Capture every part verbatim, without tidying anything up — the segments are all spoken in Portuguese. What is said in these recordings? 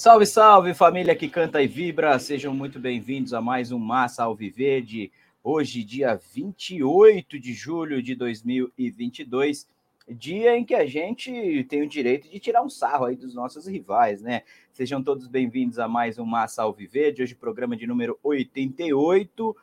Salve, salve, família que canta e vibra, sejam muito bem-vindos a mais um Massa Alviverde, hoje dia vinte e oito de julho de dois mil e vinte e dois, dia em que a gente tem o direito de tirar um sarro aí dos nossos rivais, né? Sejam todos bem-vindos a mais um Massa Alviverde, hoje programa de número oitenta e oito,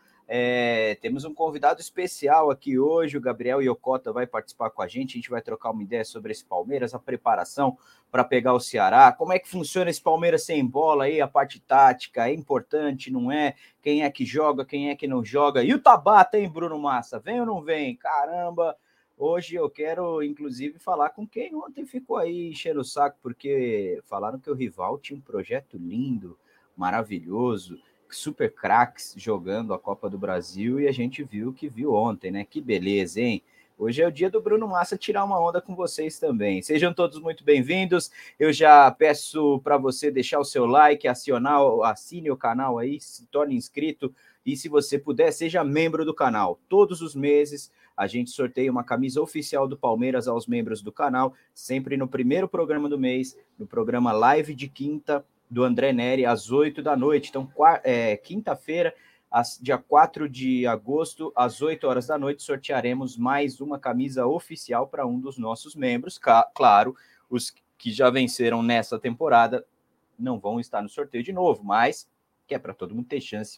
é, temos um convidado especial aqui hoje, o Gabriel Iocota vai participar com a gente, a gente vai trocar uma ideia sobre esse Palmeiras, a preparação para pegar o Ceará, como é que funciona esse Palmeiras sem bola aí, a parte tática, é importante, não é? Quem é que joga, quem é que não joga? E o Tabata, hein, Bruno Massa? Vem ou não vem? Caramba! Hoje eu quero, inclusive, falar com quem ontem ficou aí enchendo o saco, porque falaram que o rival tinha um projeto lindo, maravilhoso, super craques jogando a Copa do Brasil, e a gente viu o que viu ontem, né? Que beleza, hein? Hoje é o dia do Bruno Massa tirar uma onda com vocês também. Sejam todos muito bem-vindos. Eu já peço para você deixar o seu like, acionar, assine o canal aí, se torne inscrito e, se você puder, seja membro do canal. Todos os meses a gente sorteia uma camisa oficial do Palmeiras aos membros do canal, sempre no primeiro programa do mês, no programa Live de Quinta do André Neri, às oito da noite. Então, é, quinta-feira, dia quatro de agosto, às oito horas da noite, sortearemos mais uma camisa oficial para um dos nossos membros. Claro, os que já venceram nessa temporada não vão estar no sorteio de novo, mas que é para todo mundo ter chance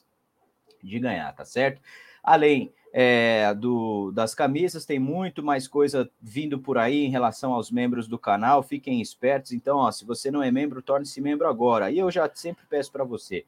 de ganhar, tá certo? Além é, do, das camisas, tem muito mais coisa vindo por aí em relação aos membros do canal, fiquem espertos. Então, ó, se você não é membro, torne-se membro agora. E eu já sempre peço para você,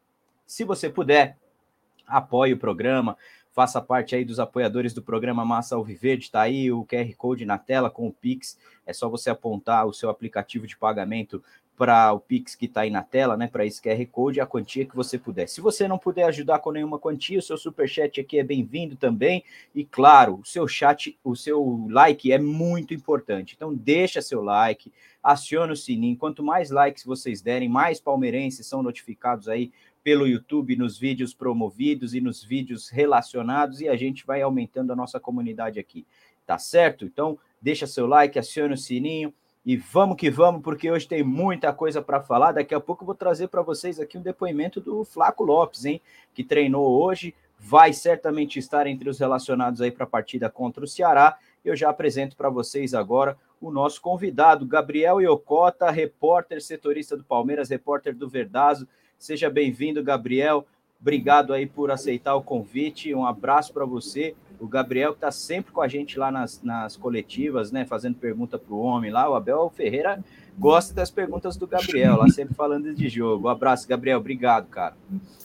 se você puder, apoie o programa, faça parte aí dos apoiadores do programa Massa Alviverde, tá aí o Q R Code na tela com o Pix, é só você apontar o seu aplicativo de pagamento para o Pix que está aí na tela, né, para esse Q R Code, a quantia que você puder. Se você não puder ajudar com nenhuma quantia, o seu superchat aqui é bem-vindo também, e claro, o seu chat, o seu like é muito importante, então deixa seu like, aciona o sininho, quanto mais likes vocês derem, mais palmeirenses são notificados aí pelo YouTube, nos vídeos promovidos e nos vídeos relacionados, e a gente vai aumentando a nossa comunidade aqui, tá certo? Então, deixa seu like, aciona o sininho, e vamos que vamos, porque hoje tem muita coisa para falar. Daqui a pouco eu vou trazer para vocês aqui um depoimento do Flaco Lopes, hein, que treinou hoje, vai certamente estar entre os relacionados aí para a partida contra o Ceará. Eu já apresento para vocês agora o nosso convidado, Gabriel Iocota, repórter setorista do Palmeiras, repórter do Verdazo. Seja bem-vindo, Gabriel. Obrigado aí por aceitar o convite. Um abraço para você. O Gabriel está sempre com a gente lá nas, nas coletivas, né? Fazendo pergunta para o homem lá. O Abel Ferreira gosta das perguntas do Gabriel, lá sempre falando de jogo. Um abraço, Gabriel. Obrigado, cara.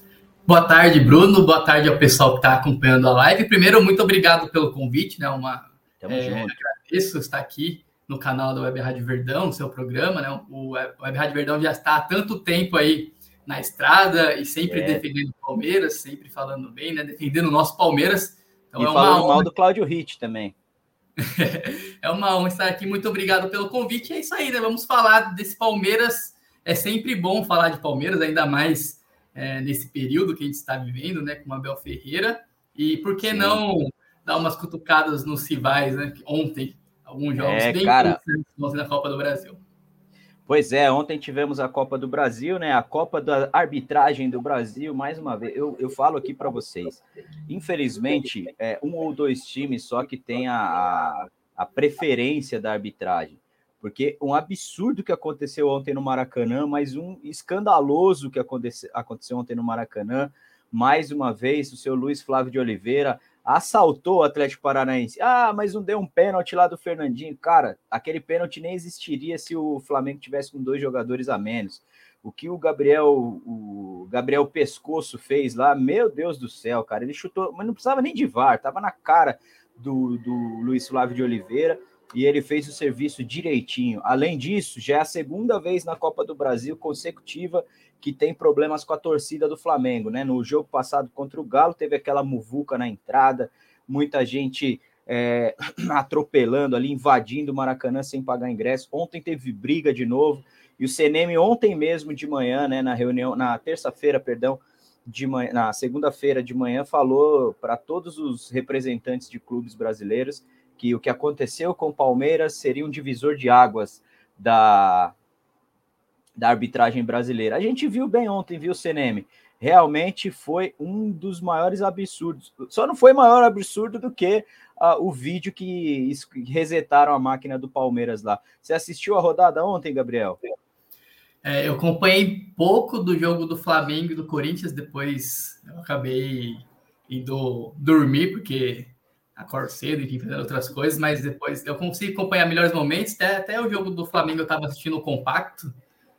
Boa tarde, Bruno. Boa tarde ao pessoal que está acompanhando a live. Primeiro, muito obrigado pelo convite, né? Uma, Tamo é, junto. Agradeço estar aqui no canal da Web Rádio Verdão, no seu programa, né? O Web Rádio Verdão já está há tanto tempo aí na estrada e sempre é. defendendo o Palmeiras, sempre falando bem, né? Defendendo o nosso Palmeiras. Então, e é falando mal do Cláudio Ritt também. É uma honra estar aqui. Muito obrigado pelo convite. É isso aí, né? Vamos falar desse Palmeiras. É sempre bom falar de Palmeiras, ainda mais é, nesse período que a gente está vivendo, né? Com o Abel Ferreira. E por que Sim. não dar umas cutucadas nos rivais, né? Ontem, alguns jogos é, bem cara... interessantes na Copa do Brasil. Pois é, ontem tivemos a Copa do Brasil, né? A Copa da Arbitragem do Brasil, mais uma vez. Eu, eu falo aqui para vocês. Infelizmente, é um ou dois times só que tem a, a, a preferência da arbitragem. Porque um absurdo que aconteceu ontem no Maracanã, mas um escandaloso que aconteceu, aconteceu ontem no Maracanã. Mais uma vez, o seu Luiz Flávio de Oliveira assaltou o Atlético Paranaense. Ah, mas não deu um pênalti lá do Fernandinho. Cara, aquele pênalti nem existiria se o Flamengo tivesse com dois jogadores a menos. O que o Gabriel, o Gabriel Pescoço fez lá, meu Deus do céu, cara, ele chutou, mas não precisava nem de V A R, tava na cara do, do Luiz Flávio de Oliveira e ele fez o serviço direitinho. Além disso, já é a segunda vez na Copa do Brasil consecutiva que tem problemas com a torcida do Flamengo, né? No jogo passado contra o Galo, teve aquela muvuca na entrada, muita gente é, atropelando ali, invadindo o Maracanã sem pagar ingresso. Ontem teve briga de novo, e o C N M ontem mesmo de manhã, né, na reunião, na terça-feira, perdão, de manhã, na segunda-feira de manhã, falou para todos os representantes de clubes brasileiros que o que aconteceu com o Palmeiras seria um divisor de águas da... da arbitragem brasileira. A gente viu bem ontem, viu, C N M? Realmente foi um dos maiores absurdos. Só não foi maior absurdo do que uh, o vídeo que resetaram a máquina do Palmeiras lá. Você assistiu a rodada ontem, Gabriel? É, eu acompanhei pouco do jogo do Flamengo e do Corinthians, depois eu acabei indo dormir, porque acordo cedo, enfim, fazendo outras coisas, mas depois eu consegui acompanhar melhores momentos, até, até o jogo do Flamengo eu estava assistindo compacto,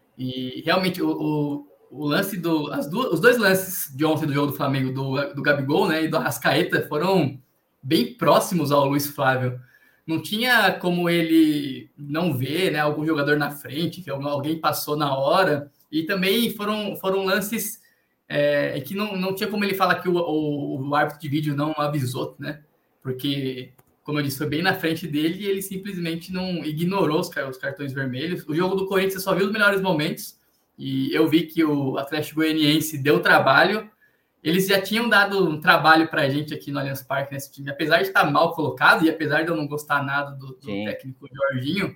e realmente o, o, o lance do... As duas, os dois lances de ontem do jogo do Flamengo, do, do Gabigol, né, e do Arrascaeta, foram bem próximos ao Luiz Flávio. Não tinha como ele não ver, né, algum jogador na frente, que alguém passou na hora, e também foram, foram lances é, que não, não tinha como ele falar que o, o, o árbitro de vídeo não avisou, né, porque, como eu disse, foi bem na frente dele e ele simplesmente não ignorou os, os cartões vermelhos. O jogo do Corinthians só viu os melhores momentos, e eu vi que o Atlético Goianiense deu trabalho. Eles já tinham dado um trabalho para a gente aqui no Allianz Parque nesse time, apesar de estar mal colocado e apesar de eu não gostar nada do, do técnico Jorginho,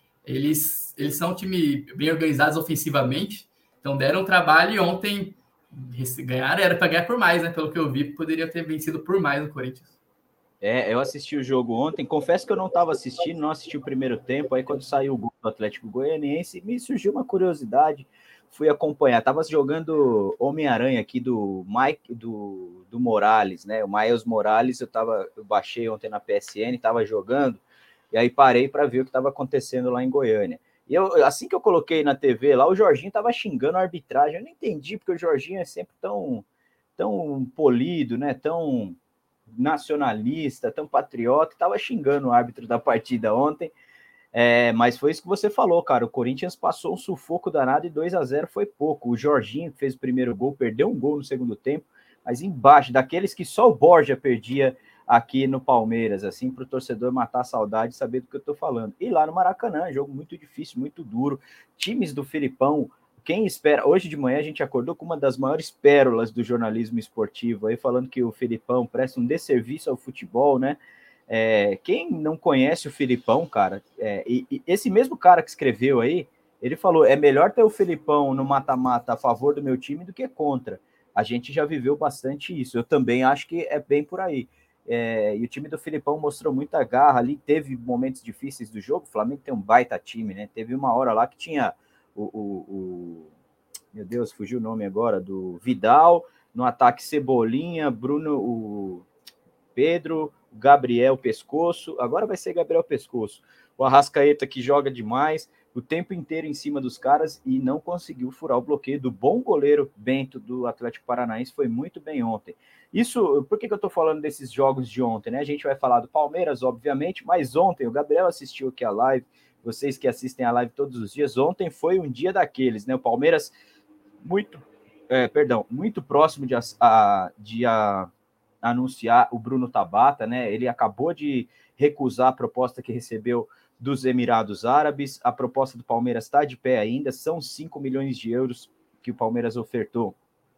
eles, eles são um time bem organizados ofensivamente, então deram trabalho e ontem ganharam, era para ganhar por mais, né? Pelo que eu vi, poderia ter vencido por mais no Corinthians. É, eu assisti o jogo ontem, confesso que eu não estava assistindo, não assisti o primeiro tempo, aí quando saiu o gol do Atlético Goianiense, me surgiu uma curiosidade, fui acompanhar, tava jogando Homem-Aranha aqui do Mike, do, do Morales, né, o Miles Morales, eu, tava, eu baixei ontem na P S N, tava jogando, e aí parei para ver o que estava acontecendo lá em Goiânia. E eu, assim que eu coloquei na T V lá, o Jorginho tava xingando a arbitragem, eu não entendi, porque o Jorginho é sempre tão, tão polido, né, tão nacionalista, tão patriota, estava xingando o árbitro da partida ontem, é, mas foi isso que você falou, cara, o Corinthians passou um sufoco danado e dois a zero foi pouco, o Jorginho que fez o primeiro gol, perdeu um gol no segundo tempo, mas embaixo, daqueles que só o Borja perdia aqui no Palmeiras, assim, para o torcedor matar a saudade e saber do que eu tô falando. E lá no Maracanã, jogo muito difícil, muito duro, times do Filipão, quem espera, hoje de manhã a gente acordou com uma das maiores pérolas do jornalismo esportivo, aí falando que o Filipão presta um desserviço ao futebol, né? É, quem não conhece o Filipão, cara, é, e, e esse mesmo cara que escreveu aí, ele falou, é melhor ter o Filipão no mata-mata a favor do meu time do que contra. A gente já viveu bastante isso, eu também acho que é bem por aí. É, e o time do Filipão mostrou muita garra ali, teve momentos difíceis do jogo, o Flamengo tem um baita time, né? Teve uma hora lá que tinha o, o, o meu Deus, fugiu o nome agora, do Vidal, no ataque Cebolinha, Bruno, o Pedro, o Gabriel Pescoço, agora vai ser Gabriel Pescoço, o Arrascaeta que joga demais, o tempo inteiro em cima dos caras e não conseguiu furar o bloqueio do bom goleiro Bento do Atlético Paranaense, foi muito bem ontem. Isso, por que, que eu tô falando desses jogos de ontem, né? A gente vai falar do Palmeiras, obviamente, mas ontem o Gabriel assistiu aqui a live, vocês que assistem a live todos os dias, ontem foi um dia daqueles, né? O Palmeiras muito, é, perdão, muito próximo de, a, de a, anunciar o Bruno Tabata, né? Ele acabou de recusar a proposta que recebeu dos Emirados Árabes. A proposta do Palmeiras está de pé ainda, são cinco milhões de euros que o Palmeiras ofertou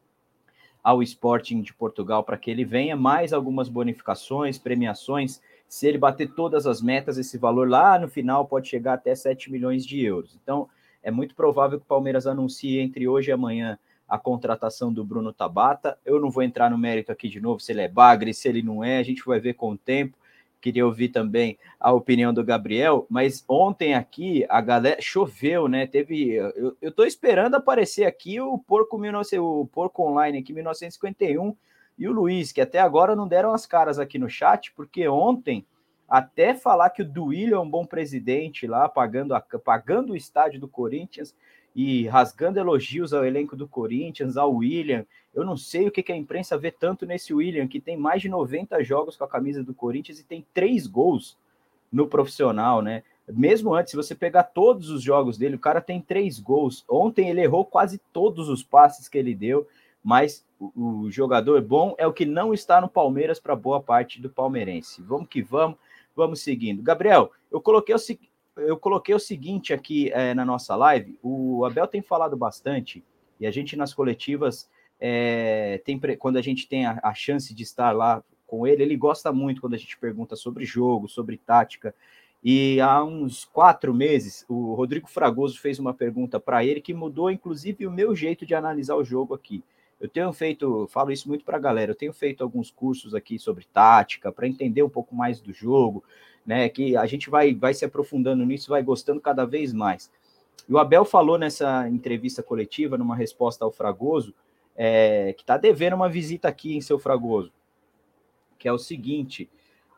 ao Sporting de Portugal para que ele venha, mais algumas bonificações, premiações. Se ele bater todas as metas, esse valor lá no final pode chegar até sete milhões de euros. Então, é muito provável que o Palmeiras anuncie entre hoje e amanhã a contratação do Bruno Tabata. Eu não vou entrar no mérito aqui de novo, se ele é bagre, se ele não é, a gente vai ver com o tempo. Queria ouvir também a opinião do Gabriel, mas ontem aqui a galera choveu, né? Teve. Eu, eu tô esperando aparecer aqui o Porco, o Porco Online aqui, mil novecentos e cinquenta e um, e o Luiz, que até agora não deram as caras aqui no chat, porque ontem, até falar que o Duílio é um bom presidente lá, pagando, a, pagando o estádio do Corinthians e rasgando elogios ao elenco do Corinthians, ao William. Eu não sei o que, que a imprensa vê tanto nesse William, que tem mais de noventa jogos com a camisa do Corinthians e tem três gols no profissional, né? Mesmo antes, se você pegar todos os jogos dele, o cara tem três gols. Ontem ele errou quase todos os passes que ele deu, mas o, o jogador bom é o que não está no Palmeiras para boa parte do palmeirense. Vamos que vamos, vamos seguindo. Gabriel, eu coloquei o seguinte, eu coloquei o seguinte aqui é, na nossa live, o Abel tem falado bastante, e a gente nas coletivas, é, tem, quando a gente tem a, a chance de estar lá com ele, ele gosta muito quando a gente pergunta sobre jogo, sobre tática, E há uns quatro meses, o Rodrigo Fragoso fez uma pergunta para ele que mudou, inclusive, o meu jeito de analisar o jogo aqui. Eu tenho feito, falo isso muito para a galera, eu tenho feito alguns cursos aqui sobre tática, para entender um pouco mais do jogo, né? Que a gente vai, vai se aprofundando nisso, vai gostando cada vez mais. E o Abel falou nessa entrevista coletiva, numa resposta ao Fragoso, é, que está devendo uma visita aqui em seu Fragoso, que é o seguinte: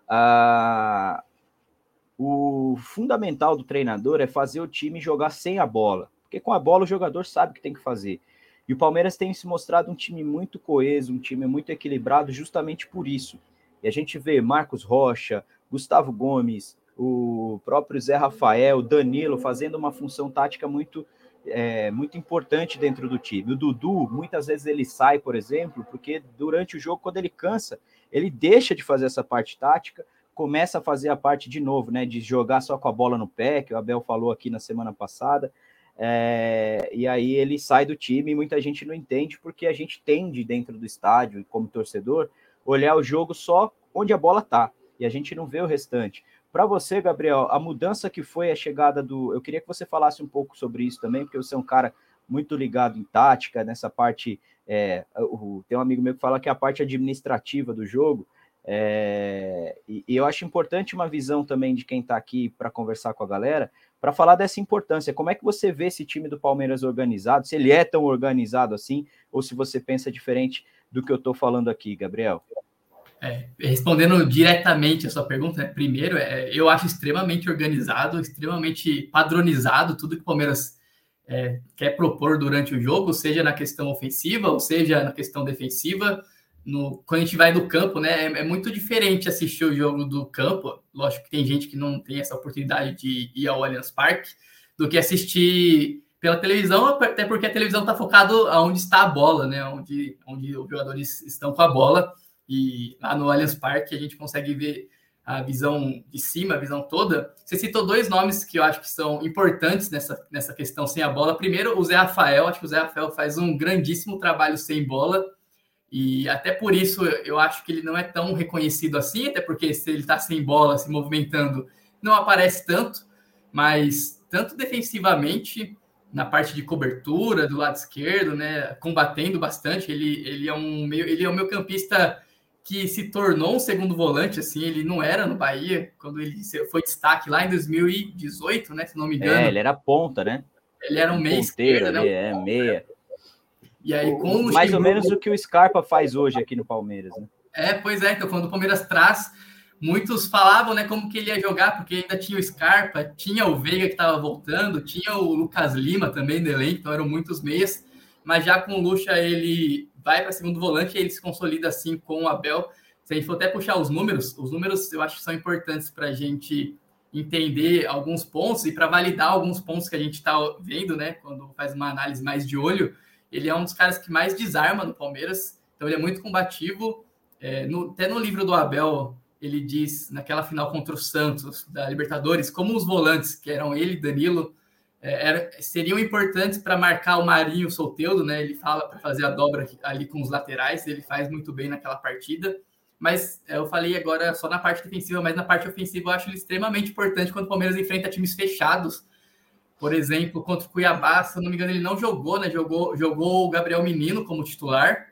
a, o fundamental do treinador é fazer o time jogar sem a bola, porque com a bola o jogador sabe o que tem que fazer. E o Palmeiras tem se mostrado um time muito coeso, um time muito equilibrado, justamente por isso. E a gente vê Marcos Rocha, Gustavo Gomes, o próprio Zé Rafael, Danilo, fazendo uma função tática muito, é, muito importante dentro do time. O Dudu, muitas vezes ele sai, por exemplo, porque durante o jogo, quando ele cansa, ele deixa de fazer essa parte tática, começa a fazer a parte de novo, né, de jogar só com a bola no pé, que o Abel falou aqui na semana passada. É, e aí ele sai do time e muita gente não entende, porque a gente tende dentro do estádio, como torcedor, olhar o jogo só onde a bola tá, e a gente não vê o restante. Para você, Gabriel, a mudança que foi a chegada do... Eu queria que você falasse um pouco sobre isso também, porque você é um cara muito ligado em tática, nessa parte... É, o, tem um amigo meu que fala que é a parte administrativa do jogo, é, e, e eu acho importante uma visão também de quem está aqui para conversar com a galera, para falar dessa importância. Como é que você vê esse time do Palmeiras organizado, se ele é tão organizado assim, ou se você pensa diferente do que eu estou falando aqui, Gabriel? É, respondendo diretamente a sua pergunta, né, primeiro, é, eu acho extremamente organizado, extremamente padronizado tudo que o Palmeiras é, quer propor durante o jogo, seja na questão ofensiva, ou seja na questão defensiva. No, quando a gente vai do campo, né, é, é muito diferente assistir o jogo do campo. Lógico que tem gente que não tem essa oportunidade de ir ao Allianz Parque, do que assistir pela televisão, até porque a televisão está focada onde está a bola, né, onde, onde os jogadores estão com a bola. E lá no Allianz Parque a gente consegue ver a visão de cima, a visão toda. Você citou dois nomes que eu acho que são importantes nessa, nessa questão sem a bola. Primeiro, o Zé Rafael. Acho que o Zé Rafael faz um grandíssimo trabalho sem bola. E até por isso eu acho que ele não é tão reconhecido assim, até porque se ele está sem bola, se movimentando, não aparece tanto. Mas tanto defensivamente, na parte de cobertura, do lado esquerdo, né, combatendo bastante, ele, ele, é um meio, ele é um meio campista que se tornou um segundo volante, assim, ele não era no Bahia, quando ele foi destaque lá em dois mil e dezoito, né, se não me engano. É, ele era ponta, né? Ele era um meia esquerda, né? É, meia. E aí, o, com o mais ou menos o que o Scarpa faz hoje aqui no Palmeiras, né? É, pois é, então quando o Palmeiras traz, muitos falavam, né, como que ele ia jogar, porque ainda tinha o Scarpa, tinha o Veiga que estava voltando, tinha o Lucas Lima também no elenco, então eram muitos meias, mas já com o Lucha ele vai para segundo volante e ele se consolida assim com o Abel. Se a gente for até puxar os números, os números eu acho que são importantes para a gente entender alguns pontos e para validar alguns pontos que a gente está vendo, né, quando faz uma análise mais de olho. Ele é um dos caras que mais desarma no Palmeiras, então ele é muito combativo. É, no, até no livro do Abel, ele diz, naquela final contra o Santos, da Libertadores, como os volantes, que eram ele e Danilo, é, era, seriam importantes para marcar o Marinho e o Soteldo, né? Ele fala para fazer a dobra ali com os laterais, ele faz muito bem naquela partida. Mas é, eu falei agora só na parte defensiva, mas na parte ofensiva eu acho ele extremamente importante quando o Palmeiras enfrenta times fechados. Por exemplo, contra o Cuiabá, se eu não me engano, ele não jogou, né? Jogou, jogou o Gabriel Menino como titular.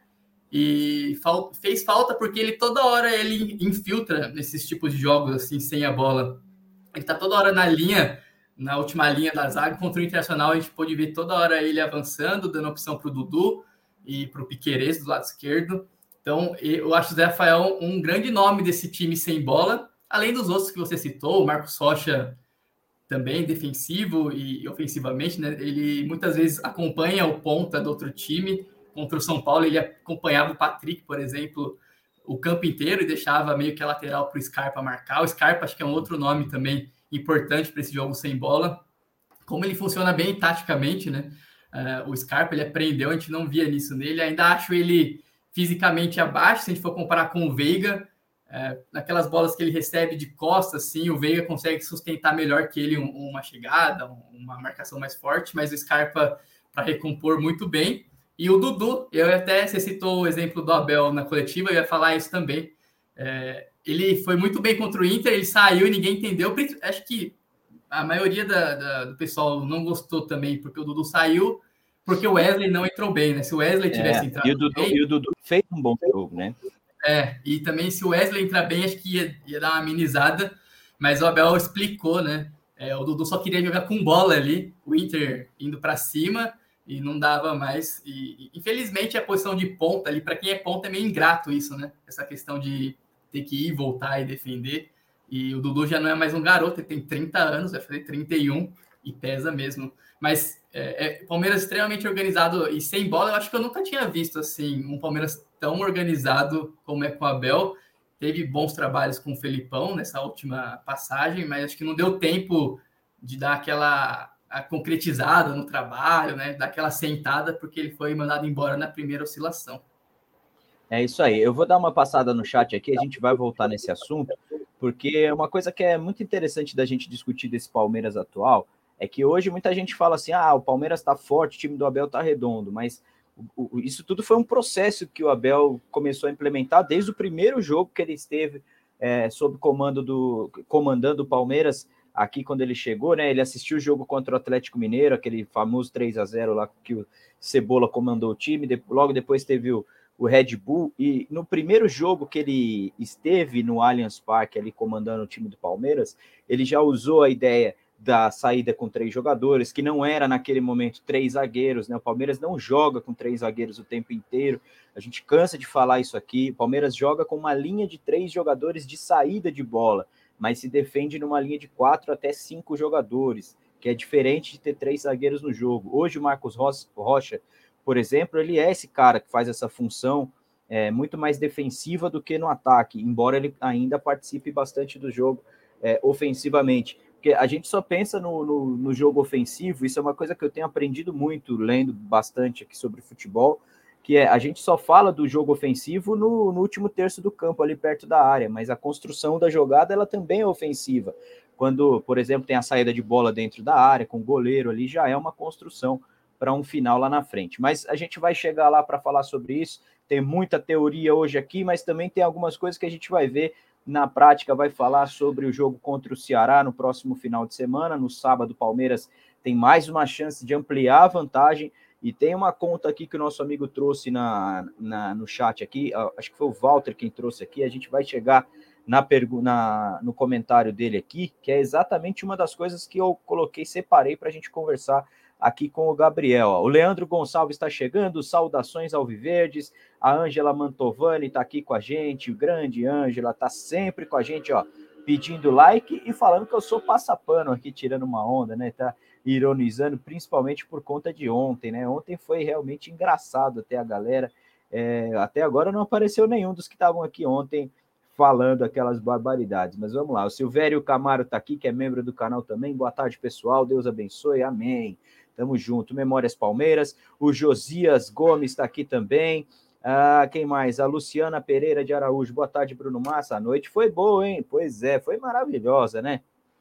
E fal- fez falta porque ele toda hora ele infiltra nesses tipos de jogos assim, sem a bola. Ele tá toda hora na linha, na última linha da zaga. Contra o Internacional, a gente pôde ver toda hora ele avançando, dando opção para o Dudu e para o Piquerez do lado esquerdo. Então, eu acho o Zé Rafael um grande nome desse time sem bola, além dos outros que você citou, o Marcos Rocha também defensivo e ofensivamente, né? Ele muitas vezes acompanha o ponta do outro time. Contra o São Paulo, ele acompanhava o Patrick, por exemplo, o campo inteiro e deixava meio que a lateral para o Scarpa marcar. O Scarpa acho que é um outro nome também importante para esse jogo sem bola. Como ele funciona bem taticamente, né? Uh, o Scarpa, ele aprendeu, a gente não via nisso nele. Ainda acho ele fisicamente abaixo, se a gente for comparar com o Veiga. Uh, naquelas bolas que ele recebe de costas, assim, o Veiga consegue sustentar melhor que ele um, uma chegada, um, uma marcação mais forte, mas o Scarpa para recompor muito bem. E o Dudu, eu até, você citou o exemplo do Abel na coletiva, eu ia falar isso também. É, ele foi muito bem contra o Inter, ele saiu e ninguém entendeu. Acho que a maioria da, da, do pessoal não gostou também, porque o Dudu saiu, porque o Wesley não entrou bem, né? Se o Wesley tivesse é, entrado e o Dudu, bem... E o Dudu fez um bom jogo, né? É, e também se o Wesley entrar bem, acho que ia, ia dar uma amenizada, mas o Abel explicou, né? É, o Dudu só queria jogar com bola ali, o Inter indo para cima e não dava mais. E, infelizmente, a posição de ponta ali, para quem é ponta, é meio ingrato isso, né? Essa questão de ter que ir, voltar e defender. E o Dudu já não é mais um garoto, ele tem trinta anos, vai fazer trinta e um e pesa mesmo. Mas é, é, Palmeiras extremamente organizado e sem bola, eu acho que eu nunca tinha visto assim um Palmeiras tão organizado como é com o Abel. Teve bons trabalhos com o Felipão nessa última passagem, mas acho que não deu tempo de dar aquela a concretizada no trabalho, né? Dar aquela sentada, porque ele foi mandado embora na primeira oscilação. É isso aí. Eu vou dar uma passada no chat aqui, a gente vai voltar nesse assunto, porque é uma coisa que é muito interessante da gente discutir desse Palmeiras atual, é que hoje muita gente fala assim, ah, o Palmeiras está forte, o time do Abel está redondo, mas o, o, isso tudo foi um processo que o Abel começou a implementar desde o primeiro jogo que ele esteve é, sob comando do, comandando o Palmeiras aqui quando ele chegou, né? Ele assistiu o jogo contra o Atlético Mineiro, aquele famoso três a zero lá que o Cebola comandou o time, de, logo depois teve o o Red Bull, e no primeiro jogo que ele esteve no Allianz Parque, ali comandando o time do Palmeiras, ele já usou a ideia da saída com três jogadores, que não era naquele momento três zagueiros, né? O Palmeiras não joga com três zagueiros o tempo inteiro, a gente cansa de falar isso aqui, o Palmeiras joga com uma linha de três jogadores de saída de bola, mas se defende numa linha de quatro até cinco jogadores, que é diferente de ter três zagueiros no jogo. Hoje o Marcos Rocha, por exemplo, ele é esse cara que faz essa função é, muito mais defensiva do que no ataque, embora ele ainda participe bastante do jogo é, ofensivamente. Porque a gente só pensa no, no, no jogo ofensivo, isso é uma coisa que eu tenho aprendido muito, lendo bastante aqui sobre futebol, que é a gente só fala do jogo ofensivo no, no último terço do campo, ali perto da área, mas a construção da jogada ela também é ofensiva. Quando, por exemplo, tem a saída de bola dentro da área, com o goleiro ali, já é uma construção para um final lá na frente. Mas a gente vai chegar lá para falar sobre isso. Tem muita teoria hoje aqui, mas também tem algumas coisas que a gente vai ver na prática. Vai falar sobre o jogo contra o Ceará no próximo final de semana. No sábado, o Palmeiras tem mais uma chance de ampliar a vantagem. E tem uma conta aqui que o nosso amigo trouxe na, na, no chat aqui. Acho que foi o Walter quem trouxe aqui. A gente vai chegar na pergu- na, no comentário dele aqui, que é exatamente uma das coisas que eu coloquei, separei para a gente conversar aqui com o Gabriel. O Leandro Gonçalves está chegando, saudações alviverdes, a Ângela Mantovani está aqui com a gente, o grande Ângela está sempre com a gente, ó, pedindo like e falando que eu sou passapano aqui, tirando uma onda, né, tá ironizando, principalmente por conta de ontem, né, ontem foi realmente engraçado até a galera, é, até agora não apareceu nenhum dos que estavam aqui ontem falando aquelas barbaridades, mas vamos lá, o Silvério Camaro está aqui, que é membro do canal também, boa tarde pessoal, Deus abençoe, amém. Tamo junto. Memórias Palmeiras. O Josias Gomes está aqui também. Ah, quem mais? A Luciana Pereira de Araújo. Boa tarde, Bruno Massa. A noite foi boa, hein? Pois é, foi maravilhosa, né?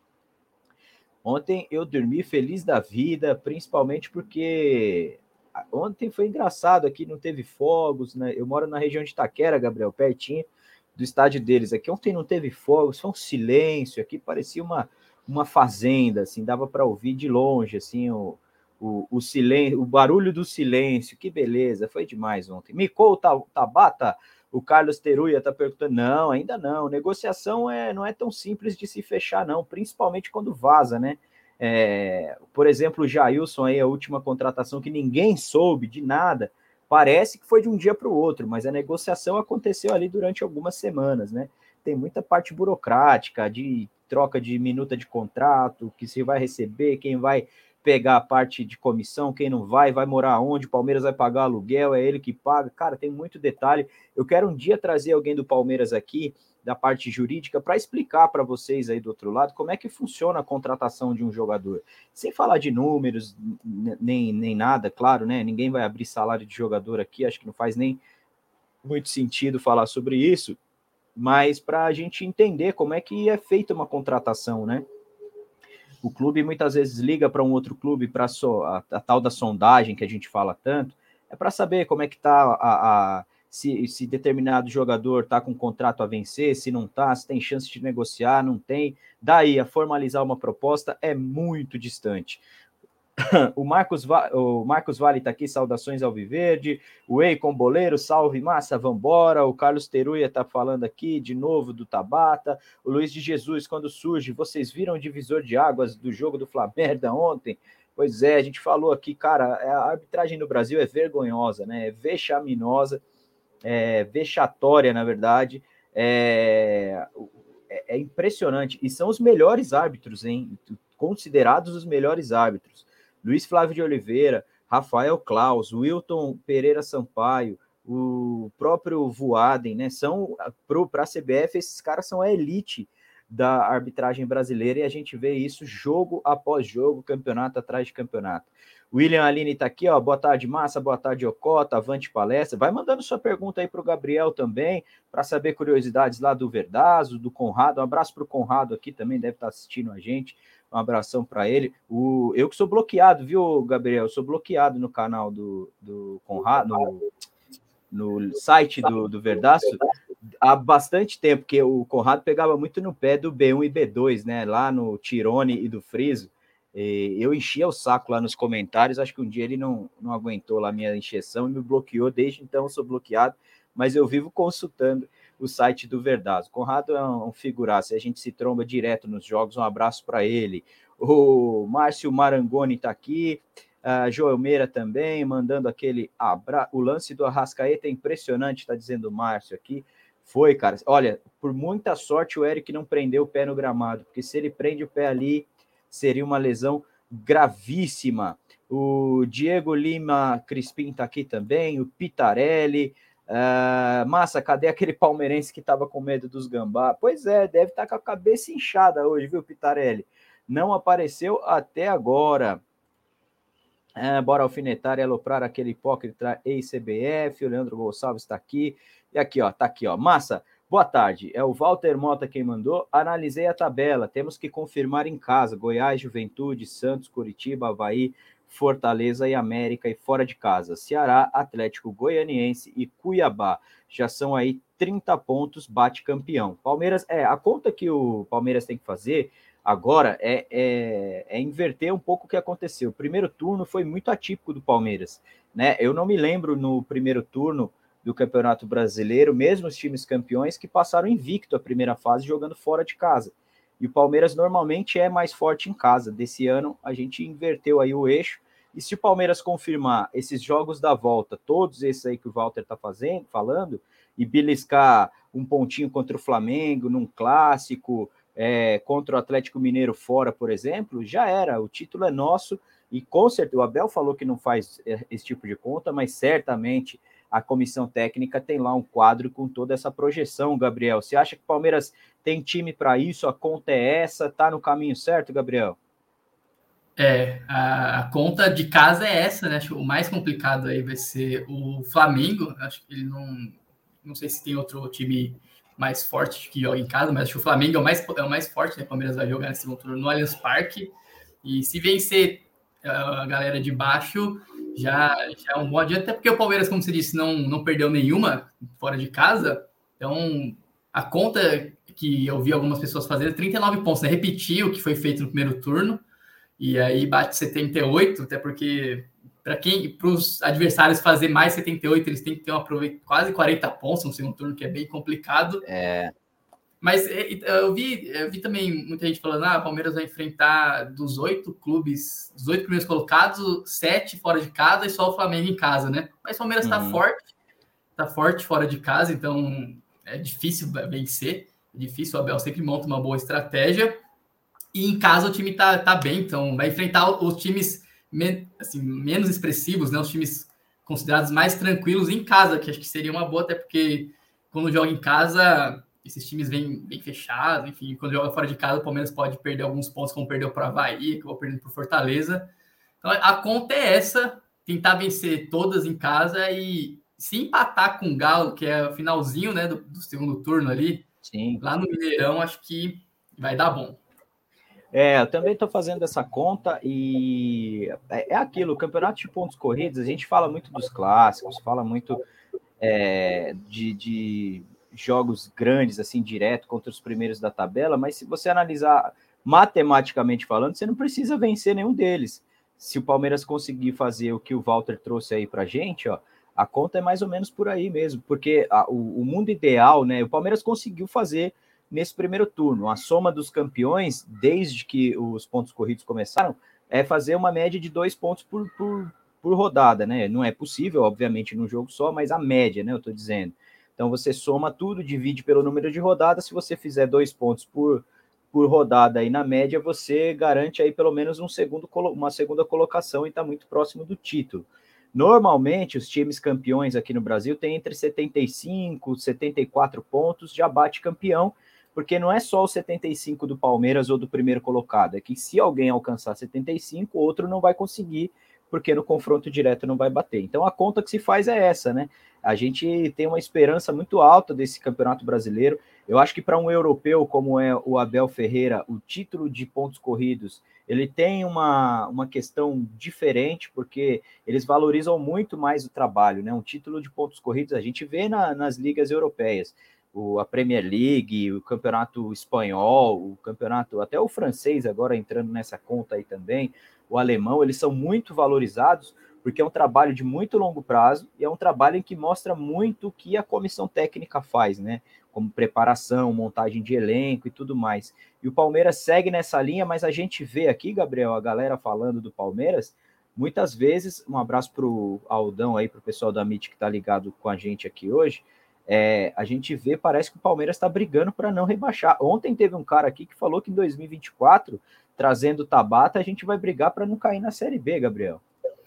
Ontem eu dormi feliz da vida, principalmente porque ontem foi engraçado aqui, não teve fogos, né? Eu moro na região de Itaquera, Gabriel, pertinho do estádio deles. Aqui ontem não teve fogos, foi um silêncio aqui, parecia uma, uma fazenda, assim, dava para ouvir de longe, assim, o O, o silêncio, o barulho do silêncio, que beleza, foi demais ontem. Micou Tabata, o Carlos Teruia está perguntando, não, ainda não, negociação é, não é tão simples de se fechar não, principalmente quando vaza, né? É, por exemplo, o Jailson aí, a última contratação que ninguém soube de nada, parece que foi de um dia para o outro, mas a negociação aconteceu ali durante algumas semanas, né? Tem muita parte burocrática, de troca de minuta de contrato, que se vai receber, quem vai pegar a parte de comissão, quem não vai, vai morar onde, o Palmeiras vai pagar aluguel, é ele que paga, cara, tem muito detalhe. Eu quero um dia trazer alguém do Palmeiras aqui, da parte jurídica, para explicar para vocês aí do outro lado como é que funciona a contratação de um jogador. Sem falar de números, nem, nem nada, claro, né? Ninguém vai abrir salário de jogador aqui, acho que não faz nem muito sentido falar sobre isso, mas para a gente entender como é que é feita uma contratação, né? O clube muitas vezes liga para um outro clube para so, a, a tal da sondagem que a gente fala tanto, é para saber como é que está a, a, se, se determinado jogador está com um contrato a vencer, se não está, se tem chance de negociar, não tem. Daí a formalizar uma proposta é muito distante. O Marcos, Va... o Marcos Vale está aqui, saudações ao Viverde. O Eikon Boleiro, salve massa, vambora. O Carlos Teruia está falando aqui de novo do Tabata. O Luiz de Jesus, quando surge, vocês viram o divisor de águas do jogo do Flamengo ontem? Pois é, a gente falou aqui, cara, a arbitragem no Brasil é vergonhosa, né? É vexaminosa, é vexatória, na verdade. É... é impressionante. E são os melhores árbitros, hein? Considerados os melhores árbitros. Luiz Flávio de Oliveira, Rafael Claus, Wilton Pereira Sampaio, o próprio Voaden, né? São, para a C B F, esses caras são a elite da arbitragem brasileira e a gente vê isso jogo após jogo, campeonato atrás de campeonato. William Aline está aqui, ó. Boa tarde, Massa, boa tarde, Ocota, avante palestra. Vai mandando sua pergunta aí para o Gabriel também, para saber curiosidades lá do Verdazo, do Conrado. Um abraço para o Conrado aqui também, deve estar assistindo a gente. Um abração para ele. O, eu que sou bloqueado, viu, Gabriel? Eu sou bloqueado no canal do, do Conrado, no, no site do, do Verdaço, há bastante tempo, porque o Conrado pegava muito no pé do B um e B dois, né? Lá no Tirone e do Friso. E eu enchia o saco lá nos comentários. Acho que um dia ele não, não aguentou lá a minha encheção e me bloqueou. Desde então eu sou bloqueado, mas eu vivo consultando o site do Verdazo. Conrado é um figuraço, a gente se tromba direto nos jogos, um abraço para ele. O Márcio Marangoni está aqui, a Joel Meira também, mandando aquele abraço. O lance do Arrascaeta é impressionante, está dizendo o Márcio aqui. Foi, cara. Olha, por muita sorte o Eric não prendeu o pé no gramado, porque se ele prende o pé ali, seria uma lesão gravíssima. O Diego Lima Crispim está aqui também, o Pitarelli. Uh, Massa, cadê aquele palmeirense que estava com medo dos gambá? Pois é, deve estar tá com a cabeça inchada hoje, viu, Pitarelli? Não apareceu até agora. Uh, bora alfinetar e aloprar aquele hipócrita ex-C B F. O Leandro Gonçalves está aqui. E aqui, ó, tá aqui, ó. Massa, boa tarde. É o Walter Mota quem mandou. Analisei a tabela. Temos que confirmar em casa. Goiás, Juventude, Santos, Curitiba, Avaí, Fortaleza e América, e fora de casa, Ceará, Atlético Goianiense e Cuiabá. Já são aí trinta pontos, bate campeão. Palmeiras, é, a conta que o Palmeiras tem que fazer agora é, é, é inverter um pouco o que aconteceu. O primeiro turno foi muito atípico do Palmeiras, né? Eu não me lembro no primeiro turno do Campeonato Brasileiro, mesmo os times campeões que passaram invicto a primeira fase jogando fora de casa. E o Palmeiras normalmente é mais forte em casa. Desse ano a gente inverteu aí o eixo. E se o Palmeiras confirmar esses jogos da volta, todos esses aí que o Walter está fazendo, falando, e beliscar um pontinho contra o Flamengo, num clássico, é, contra o Atlético Mineiro fora, por exemplo, já era. O título é nosso. E com certeza, o Abel falou que não faz esse tipo de conta, mas certamente a comissão técnica tem lá um quadro com toda essa projeção, Gabriel. Você acha que o Palmeiras tem time para isso? A conta é essa? Tá no caminho certo, Gabriel? É, a, a conta de casa é essa, né? Acho que o mais complicado aí vai ser o Flamengo. Acho que ele não... Não sei se tem outro time mais forte que joga em casa, mas acho que o Flamengo é o mais, é o mais forte, né? O Palmeiras vai jogar nesse segundo turno no Allianz Parque. E se vencer a galera de baixo, já, já é um bom adianto, até porque o Palmeiras, como você disse, não, não perdeu nenhuma fora de casa. Então, a conta que eu vi algumas pessoas fazendo é trinta e nove pontos, né? Repetir o que foi feito no primeiro turno, e aí bate setenta e oito, até porque para quem, para os adversários fazer mais setenta e oito, eles têm que ter um aproveito quase quarenta pontos no segundo turno, que é bem complicado. É. Mas eu vi, eu vi também muita gente falando, ah, o Palmeiras vai enfrentar dos oito clubes, dos oito primeiros colocados, sete fora de casa e só o Flamengo em casa, né? Mas o Palmeiras está uhum. forte, está forte fora de casa, então é difícil vencer, é difícil, o Abel sempre monta uma boa estratégia. E em casa o time tá, tá bem, então vai enfrentar os times men- assim, menos expressivos, né? Os times considerados mais tranquilos em casa, que acho que seria uma boa, até porque quando joga em casa, esses times vêm bem fechados, enfim, quando joga fora de casa, o Palmeiras pode perder alguns pontos, como perdeu para o Avaí, acabou perdendo para o Fortaleza. Então a conta é essa, tentar vencer todas em casa e se empatar com o Galo, que é o finalzinho, né, do, do segundo turno ali, Sim. Lá no Mineirão, acho que vai dar bom. É, eu também estou fazendo essa conta e é, é aquilo, o campeonato de pontos corridos, a gente fala muito dos clássicos, fala muito é, de, de jogos grandes, assim, direto contra os primeiros da tabela, mas se você analisar matematicamente falando, você não precisa vencer nenhum deles. Se o Palmeiras conseguir fazer o que o Walter trouxe aí pra gente, ó, a conta é mais ou menos por aí mesmo, porque a, o, o mundo ideal, né, o Palmeiras conseguiu fazer nesse primeiro turno, a soma dos campeões, desde que os pontos corridos começaram, é fazer uma média de dois pontos por, por, por rodada, né? Não é possível, obviamente, num jogo só, mas a média, né? Eu tô dizendo. Então você soma tudo, divide pelo número de rodadas. Se você fizer dois pontos por, por rodada aí na média, você garante aí pelo menos um segundo, uma segunda colocação e está muito próximo do título. Normalmente, os times campeões aqui no Brasil têm entre setenta e cinco, setenta e quatro pontos, já bate campeão, porque não é só o setenta e cinco do Palmeiras ou do primeiro colocado, é que se alguém alcançar setenta e cinco, outro não vai conseguir, porque no confronto direto não vai bater. Então a conta que se faz é essa, né? A gente tem uma esperança muito alta desse Campeonato Brasileiro. Eu acho que para um europeu como é o Abel Ferreira, o título de pontos corridos, ele tem uma, uma questão diferente, porque eles valorizam muito mais o trabalho, né? Um título de pontos corridos a gente vê na, nas ligas europeias, o, a Premier League, o Campeonato Espanhol, o Campeonato, até o francês agora entrando nessa conta aí também, o alemão, eles são muito valorizados porque é um trabalho de muito longo prazo e é um trabalho em que mostra muito o que a comissão técnica faz, né? Como preparação, montagem de elenco e tudo mais. E o Palmeiras segue nessa linha, mas a gente vê aqui, Gabriel, a galera falando do Palmeiras, muitas vezes, um abraço para o Aldão aí, para o pessoal da M I T que está ligado com a gente aqui hoje, é, a gente vê, parece que o Palmeiras está brigando para não rebaixar. Ontem teve um cara aqui que falou que em dois mil e vinte e quatro, trazendo o Tabata, a gente vai brigar para não cair na Série B, Gabriel.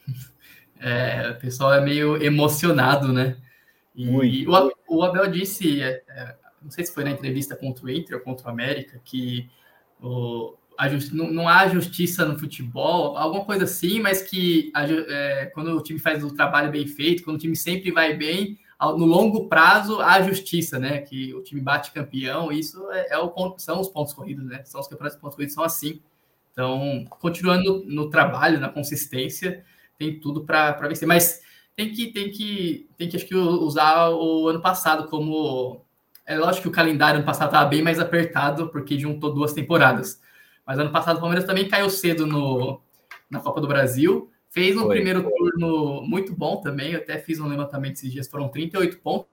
É, o pessoal é meio emocionado, né? E Muito. o, o Abel disse, é, é, não sei se foi na entrevista contra o Inter ou contra o América, que o, a justi- não, não há justiça no futebol, alguma coisa assim, mas que a, é, quando o time faz o trabalho bem feito, quando o time sempre vai bem, ao, no longo prazo há justiça, né? Que o time bate campeão, isso é, é o, são os pontos corridos, né? São os campeonatos de pontos corridos, são assim. Então, continuando no, no trabalho, na consistência, tem tudo para vencer. Mas tem que, tem que, tem que acho que usar o ano passado como. É lógico que o calendário ano passado estava bem mais apertado, porque juntou duas temporadas. Mas ano passado o Palmeiras também caiu cedo no, na Copa do Brasil. Fez um Foi. primeiro turno muito bom também. Eu até fiz um levantamento esses dias, foram trinta e oito pontos.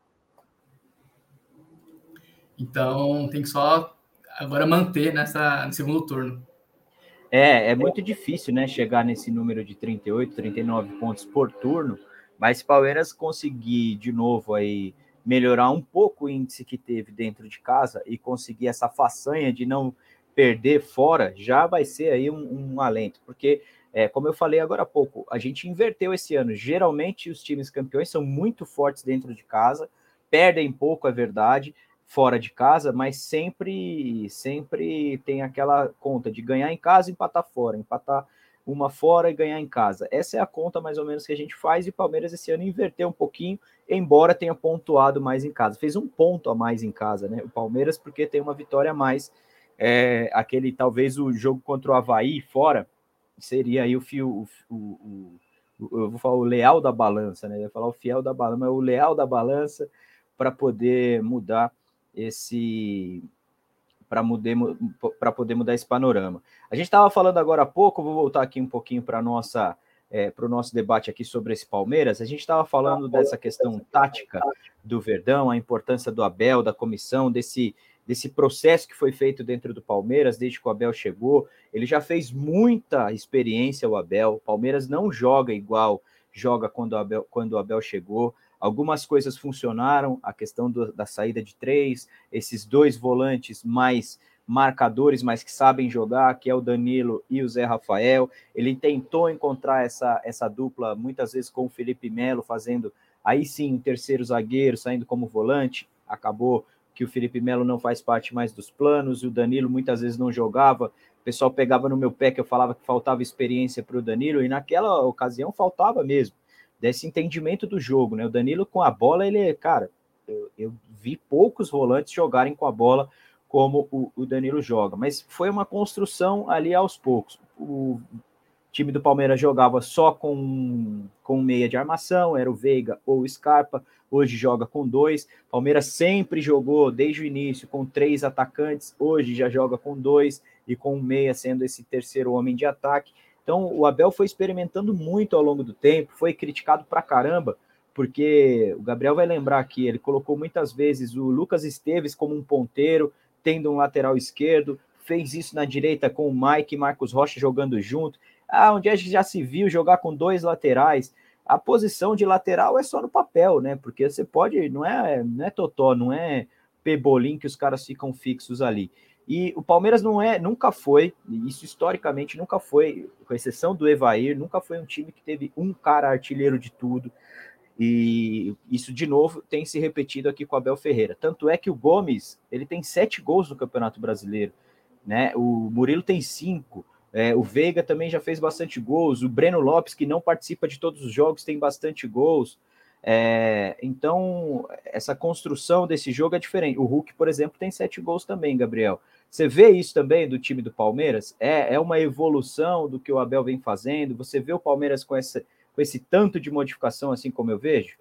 Então tem que só agora manter nessa, no segundo turno. É, é muito difícil, né, chegar nesse número de trinta e oito, trinta e nove pontos por turno, mas se o Palmeiras conseguir de novo aí melhorar um pouco o índice que teve dentro de casa e conseguir essa façanha de não perder fora, já vai ser aí um, um alento, porque, é, como eu falei agora há pouco, a gente inverteu esse ano. Geralmente os times campeões são muito fortes dentro de casa, perdem pouco, é verdade, fora de casa, mas sempre sempre tem aquela conta de ganhar em casa e empatar fora, empatar uma fora e ganhar em casa. Essa é a conta mais ou menos que a gente faz, e o Palmeiras esse ano inverteu um pouquinho, embora tenha pontuado mais em casa. Fez um ponto a mais em casa, né? O Palmeiras, porque tem uma vitória a mais. É, aquele, talvez o jogo contra o Avaí fora, seria aí o fio, o, o, o, eu vou falar o leal da balança, né? Eu ia falar o fiel da balança, mas o leal da balança para poder mudar esse para para poder mudar esse panorama. A gente estava falando agora há pouco, vou voltar aqui um pouquinho para nossa é, para o nosso debate aqui sobre esse Palmeiras. A gente estava falando dessa questão tática do Verdão, a importância do Abel, da comissão, desse desse processo que foi feito dentro do Palmeiras desde que o Abel chegou. Ele já fez muita experiência, o Abel. O Palmeiras não joga igual joga quando o Abel, quando o Abel chegou. Algumas coisas funcionaram, a questão do, da saída de três, esses dois volantes mais marcadores, mas que sabem jogar, que é o Danilo e o Zé Rafael. Ele tentou encontrar essa, essa dupla, muitas vezes com o Felipe Melo, fazendo aí sim um terceiro zagueiro, saindo como volante. Acabou que o Felipe Melo não faz parte mais dos planos, e o Danilo muitas vezes não jogava. O pessoal pegava no meu pé que eu falava que faltava experiência para o Danilo, e naquela ocasião faltava mesmo, desse entendimento do jogo, né? O Danilo com a bola, ele, cara, eu, eu vi poucos volantes jogarem com a bola como o, o Danilo joga, mas foi uma construção ali aos poucos. O time do Palmeiras jogava só com, com meia de armação, era o Veiga ou o Scarpa, hoje joga com dois. Palmeiras sempre jogou, desde o início, com três atacantes, hoje já joga com dois, e com um meia sendo esse terceiro homem de ataque. Então, o Abel foi experimentando muito ao longo do tempo, foi criticado pra caramba, porque o Gabriel vai lembrar aqui, ele colocou muitas vezes o Lucas Esteves como um ponteiro, tendo um lateral esquerdo, fez isso na direita com o Mike e Marcos Rocha jogando junto. Ah, onde é que já se viu jogar com dois laterais? A posição de lateral é só no papel, né? Porque você pode, não é, não é totó, não é pebolim que os caras ficam fixos ali. E o Palmeiras não é, nunca foi, isso historicamente nunca foi, com exceção do Evair, nunca foi um time que teve um cara artilheiro de tudo. E isso, de novo, tem se repetido aqui com o Abel Ferreira. Tanto é que o Gomes, ele tem sete gols no Campeonato Brasileiro, né? O Murilo tem cinco. É, o Veiga também já fez bastante gols. O Breno Lopes, que não participa de todos os jogos, tem bastante gols. É, então, essa construção desse jogo é diferente. O Hulk, por exemplo, tem sete gols também, Gabriel. Você vê isso também do time do Palmeiras? É, é uma evolução do que o Abel vem fazendo? Você vê o Palmeiras com essa... com esse tanto de modificação, assim como eu vejo?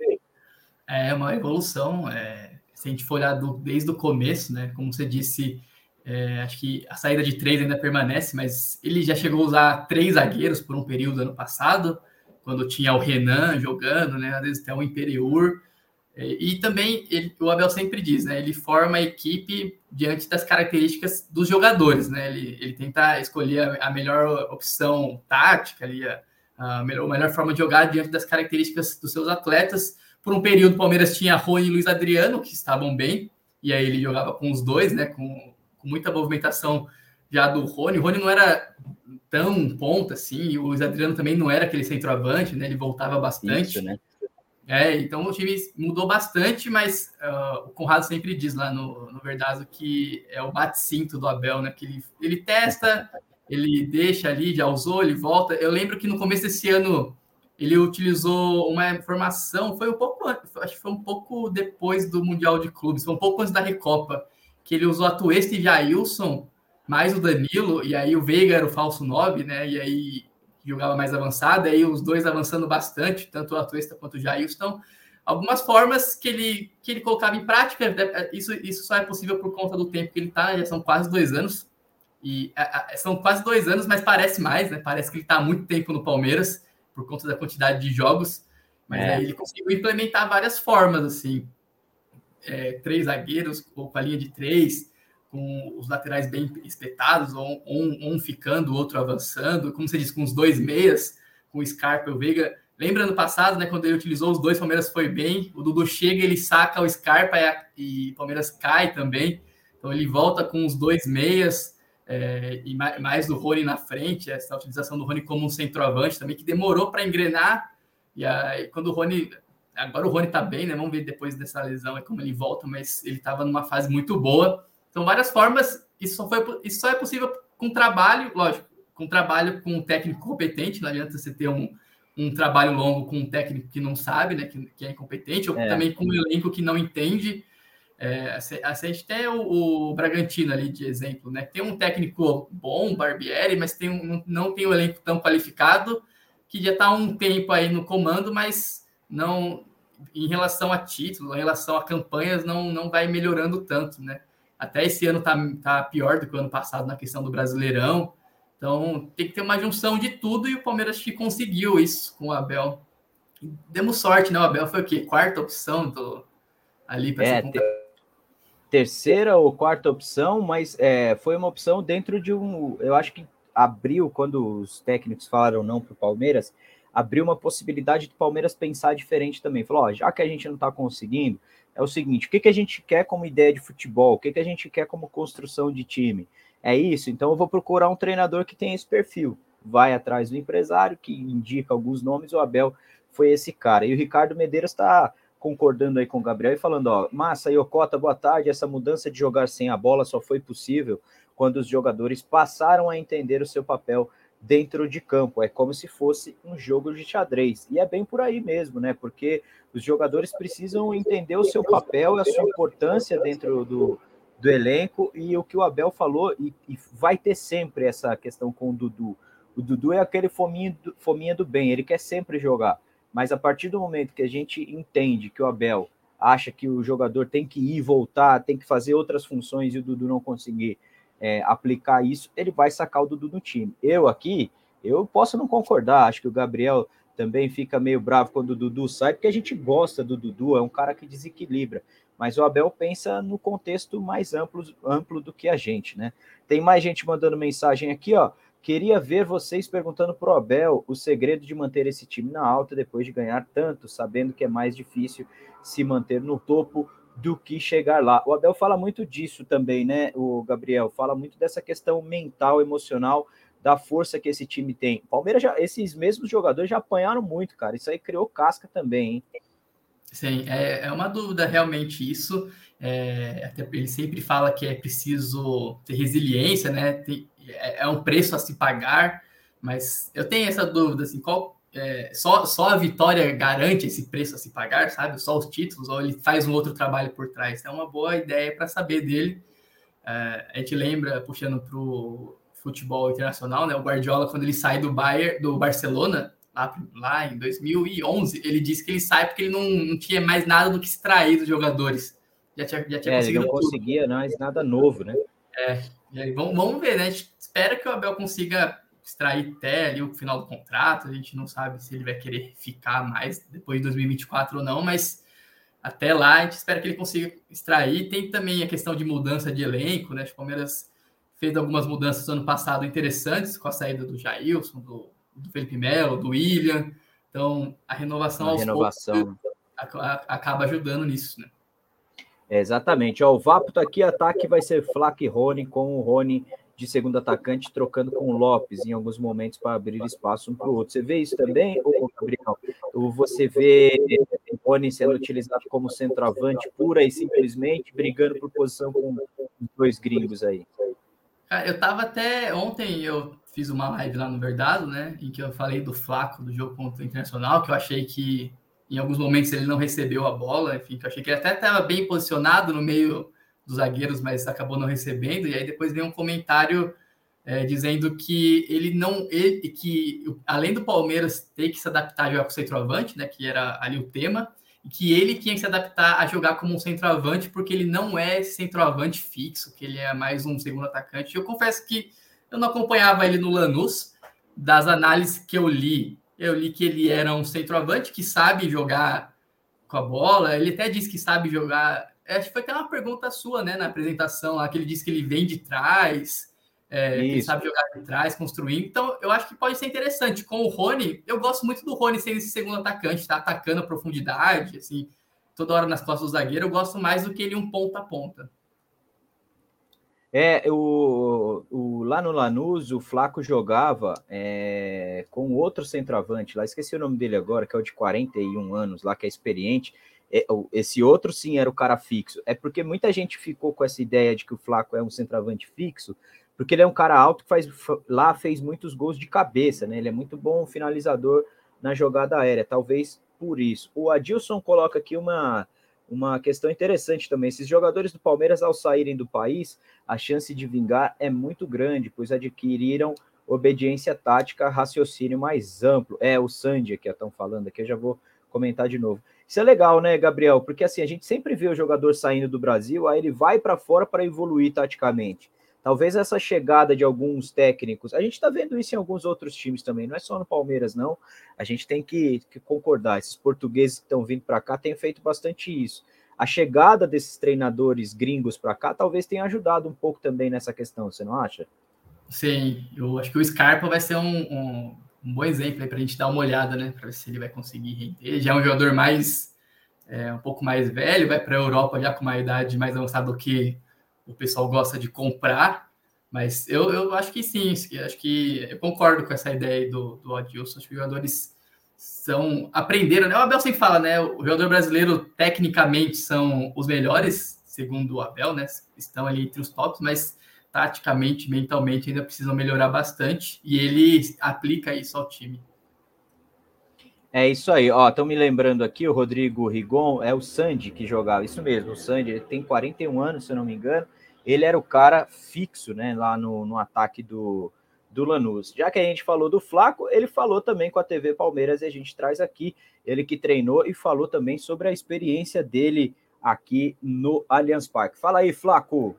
É uma evolução, é, se a gente for olhar do, desde o começo, né, como você disse, é, acho que a saída de três ainda permanece, mas ele já chegou a usar três zagueiros por um período ano passado, quando tinha o Renan jogando, né, às vezes até o Imperiur, é, e também ele, o Abel sempre diz, né, ele forma a equipe diante das características dos jogadores, né, ele, ele tenta escolher a, a melhor opção tática ali, a, a melhor, a melhor forma de jogar diante das características dos seus atletas. Por um período, o Palmeiras tinha Rony e Luiz Adriano, que estavam bem, e aí ele jogava com os dois, né, com, com muita movimentação já do Rony. O Rony não era tão ponta assim, e o Luiz Adriano também não era aquele centroavante, né, ele voltava bastante. Isso, né? É, então o time mudou bastante, mas uh, o Conrado sempre diz lá no, no Verdazo que é o bate-cinto do Abel, né, que ele, ele testa, ele deixa ali, já usou, ele volta. Eu lembro que no começo desse ano ele utilizou uma formação, foi um pouco, acho que foi um pouco depois do Mundial de Clubes, foi um pouco antes da Recopa, que ele usou a Atuesta e Jailson, mais o Danilo, e aí o Veiga era o falso nove, né, e aí jogava mais avançado, e aí os dois avançando bastante, tanto o Atuesta quanto o Jailson. Então, algumas formas que ele, que ele colocava em prática, isso, isso só é possível por conta do tempo que ele está, já são quase dois anos, e a, a, são quase dois anos, mas parece mais, né, parece que ele está há muito tempo no Palmeiras, por conta da quantidade de jogos, mas é. Aí ele conseguiu implementar várias formas, assim, é, três zagueiros, ou com a linha de três, com os laterais bem espetados, um, um, um ficando, o outro avançando, como você disse, com os dois meias, com o Scarpa e o Veiga. Lembra ano passado, né, quando ele utilizou os dois, o Palmeiras foi bem, o Dudu chega, ele saca o Scarpa e o Palmeiras cai também, então ele volta com os dois meias, É, e mais do Rony na frente, essa utilização do Rony como um centroavante também, que demorou para engrenar, e aí quando o Rony, agora o Rony tá bem, né, vamos ver depois dessa lesão, é como ele volta, mas ele estava numa fase muito boa, então várias formas, isso só, foi, isso só é possível com trabalho, lógico, com trabalho com um técnico competente, não adianta você ter um, um trabalho longo com um técnico que não sabe, né, que, que é incompetente, ou é. também com um elenco que não entende. É, a gente tem o, o Bragantino ali de exemplo, né? Tem um técnico bom, Barbieri, mas tem um, não tem um elenco tão qualificado, que já está há um tempo aí no comando, mas não, em relação a título, em relação a campanhas, não, não vai melhorando tanto, né? Até esse ano tá, tá pior do que o ano passado na questão do Brasileirão. Então tem que ter uma junção de tudo, e o Palmeiras que conseguiu isso com o Abel. Demos sorte, né? O Abel foi o quê? Quarta opção do, ali para é, ser contratado. Terceira ou quarta opção, mas é, foi uma opção dentro de um... Eu acho que abriu, quando os técnicos falaram não para o Palmeiras, abriu uma possibilidade do Palmeiras pensar diferente também. Falou, ó, já que a gente não está conseguindo, é o seguinte, o que, que a gente quer como ideia de futebol? O que, que a gente quer como construção de time? É isso? Então eu vou procurar um treinador que tenha esse perfil. Vai atrás do empresário, que indica alguns nomes, o Abel foi esse cara. E o Ricardo Medeiros está concordando aí com o Gabriel e falando, ó, Massa e Ocota, boa tarde, essa mudança de jogar sem a bola só foi possível quando os jogadores passaram a entender o seu papel dentro de campo, é como se fosse um jogo de xadrez, e é bem por aí mesmo, né, porque os jogadores precisam entender o seu papel, a sua importância dentro do, do elenco, e o que o Abel falou, e, e vai ter sempre essa questão com o Dudu, O Dudu é aquele fominha do, fominha do bem, ele quer sempre jogar. Mas a partir do momento que a gente entende que o Abel acha que o jogador tem que ir, voltar, tem que fazer outras funções e o Dudu não conseguir é, aplicar isso, ele vai sacar o Dudu no time. Eu aqui, eu posso não concordar, acho que o Gabriel também fica meio bravo quando o Dudu sai, porque a gente gosta do Dudu, é um cara que desequilibra. Mas o Abel pensa no contexto mais amplo, amplo do que a gente, né? Tem mais gente mandando mensagem aqui, ó. Queria ver vocês perguntando para o Abel o segredo de manter esse time na alta depois de ganhar tanto, sabendo que é mais difícil se manter no topo do que chegar lá. O Abel fala muito disso também, né, o Gabriel? Fala muito dessa questão mental, emocional, da força que esse time tem. Palmeiras, já, esses mesmos jogadores já apanharam muito, cara. Isso aí criou casca também, hein? Sim, é, é uma dúvida realmente isso. É, até ele sempre fala que é preciso ter resiliência, né? Tem, é, é um preço a se pagar, mas eu tenho essa dúvida, assim, qual, é, só, só a vitória garante esse preço a se pagar, sabe? Só os títulos, ou ele faz um outro trabalho por trás? É uma boa ideia para saber dele. É, a gente lembra, puxando para o futebol internacional, né? O Guardiola, quando ele sai do Bayern, do Barcelona, Lá, lá em dois mil e onze, ele disse que ele sai porque ele não, não tinha mais nada do que extrair dos jogadores. Já tinha, já tinha é, conseguido ele não tudo. conseguia mais nada novo, né? É, e aí vamos, vamos ver, né? A gente espera que o Abel consiga extrair até ali o final do contrato. A gente não sabe se ele vai querer ficar mais depois de dois mil e vinte e quatro ou não, mas até lá a gente espera que ele consiga extrair. Tem também a questão de mudança de elenco, né? O Palmeiras fez algumas mudanças no ano passado interessantes, com a saída do Jailson, do do Felipe Melo, do William. Então, a renovação Uma aos renovação. poucos acaba ajudando nisso, né? É, exatamente. Ó, o Vapo tá aqui, ataque vai ser Flaco e Rony, com o Rony de segundo atacante trocando com o Lopes em alguns momentos para abrir espaço um para o outro. Você vê isso também, ô, Gabriel? Ou você vê o Rony sendo utilizado como centroavante pura e simplesmente brigando por posição com os dois gringos aí? Cara, eu tava até ontem, eu fiz uma live lá no Verdado, né, em que eu falei do Flaco, do jogo contra o Internacional, que eu achei que em alguns momentos ele não recebeu a bola, enfim, que eu achei que ele até estava bem posicionado no meio dos zagueiros, mas acabou não recebendo, e aí depois veio um comentário é, dizendo que ele não, ele, que além do Palmeiras ter que se adaptar a jogar com o centroavante, né, que era ali o tema, e que ele tinha que se adaptar a jogar como um centroavante, porque ele não é esse centroavante fixo, que ele é mais um segundo atacante. Eu confesso que eu não acompanhava ele no Lanús, das análises que eu li, eu li que ele era um centroavante que sabe jogar com a bola, ele até disse que sabe jogar, acho que foi até uma pergunta sua, né, na apresentação, lá, que ele disse que ele vem de trás, é, que ele sabe jogar de trás, construindo. Então, eu acho que pode ser interessante. Com o Rony, eu gosto muito do Rony sendo esse segundo atacante, tá atacando a profundidade, assim, toda hora nas costas do zagueiro. Eu gosto mais do que ele um ponta a ponta. É, o, o, lá no Lanús, o Flaco jogava é, com outro centroavante, lá esqueci o nome dele agora, que é o de quarenta e um anos, lá que é experiente. É, esse outro sim era o cara fixo. É porque muita gente ficou com essa ideia de que o Flaco é um centroavante fixo, porque ele é um cara alto que faz, lá fez muitos gols de cabeça, né? Ele é muito bom finalizador na jogada aérea, talvez por isso. O Adilson coloca aqui uma, uma questão interessante também. Esses jogadores do Palmeiras, ao saírem do país, a chance de vingar é muito grande, pois adquiriram obediência tática, raciocínio mais amplo. É, o Sandy que estão falando aqui, eu já vou comentar de novo. Isso é legal, né, Gabriel? Porque assim, a gente sempre vê o jogador saindo do Brasil, aí ele vai para fora para evoluir taticamente. Talvez essa chegada de alguns técnicos, a gente está vendo isso em alguns outros times também, não é só no Palmeiras, não. A gente tem que, que concordar, esses portugueses que estão vindo para cá têm feito bastante isso. A chegada desses treinadores gringos para cá talvez tenha ajudado um pouco também nessa questão, você não acha? Sim, eu acho que o Scarpa vai ser um, um, um bom exemplo para a gente dar uma olhada, né? Para ver se ele vai conseguir render. Ele já é um jogador mais é, um pouco mais velho, vai para a Europa já com uma idade mais avançada do que o pessoal gosta de comprar, mas eu, eu acho que sim, acho que eu concordo com essa ideia aí do, do Adilson. Acho que os jogadores são, aprenderam, né? O Abel sempre fala, né? O jogador brasileiro, tecnicamente, são os melhores, segundo o Abel, né? Estão ali entre os tops, mas taticamente, mentalmente, ainda precisam melhorar bastante, e ele aplica isso ao time. É isso aí, ó, estão me lembrando aqui, o Rodrigo Rigon, é o Sandy que jogava, isso mesmo, o Sandy, ele tem quarenta e um anos, se eu não me engano, ele era o cara fixo, né, lá no, no ataque do, do Lanús. Já que a gente falou do Flaco, ele falou também com a T V Palmeiras e a gente traz aqui, ele que treinou e falou também sobre a experiência dele aqui no Allianz Parque. Fala aí, Flaco!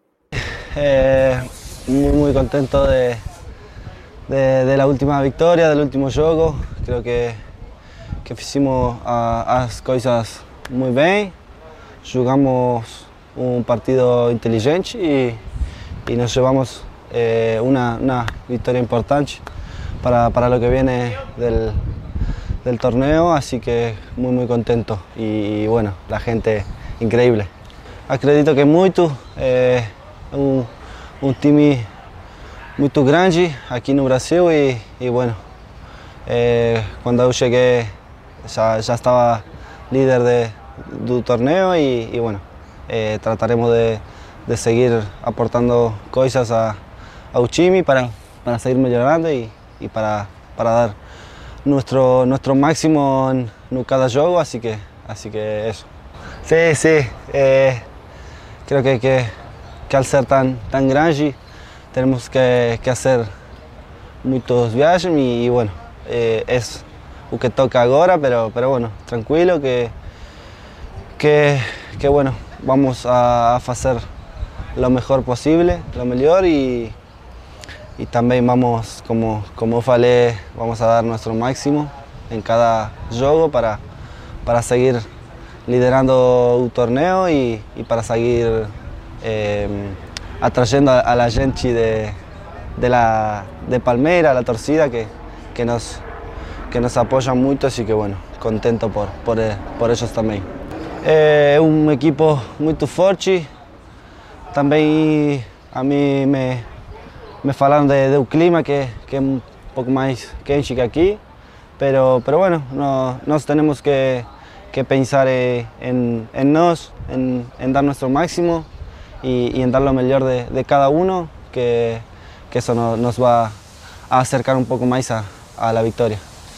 Eh, muy, muy contento de, de, de la última victoria, del último jogo. Creo que, que hicimos a, as coisas muy bem. Jugamos un partido inteligente y, y nos llevamos eh, una, una victoria importante para, para lo que viene del, del torneo, así que muy muy contento y, y bueno, la gente increíble. Acredito que muito, é um, um time muito grande aqui no Brasil e, e bueno, é, quando eu cheguei já, já estava líder de, do torneio e, e bueno, é, trataremos de, de seguir aportando coisas a, ao time para, para seguir melhorando e, e para, para dar nuestro, nuestro máximo en, en cada jogo, así que, así que eso. Sí, sí, eh, creo que, que, que al ser tan, tan grande tenemos que, que hacer muchos viajes y, y bueno, eh, es lo que toca ahora, pero, pero bueno, tranquilo que, que, que bueno, vamos a hacer lo mejor posible, lo mejor y, y también vamos, como, como falei, vamos a dar nuestro máximo en cada juego para, para seguir liderando el torneo y, y para seguir eh, atrayendo a, a la gente de, de, la, de Palmeiras, la torcida que, que, nos, que nos apoyan mucho, así que bueno, contento por, por, por ellos también. Es un equipo muy fuerte, también a mí me, me falaron de, de un clima que, que es un poco más quente que aquí, pero, pero bueno, no, nos tenemos que que pensar en, en nos, en, en dar nuestro máximo y, y en dar lo mejor de, de cada uno, que, que eso no, nos va a acercar um pouco mais a, a la vitória.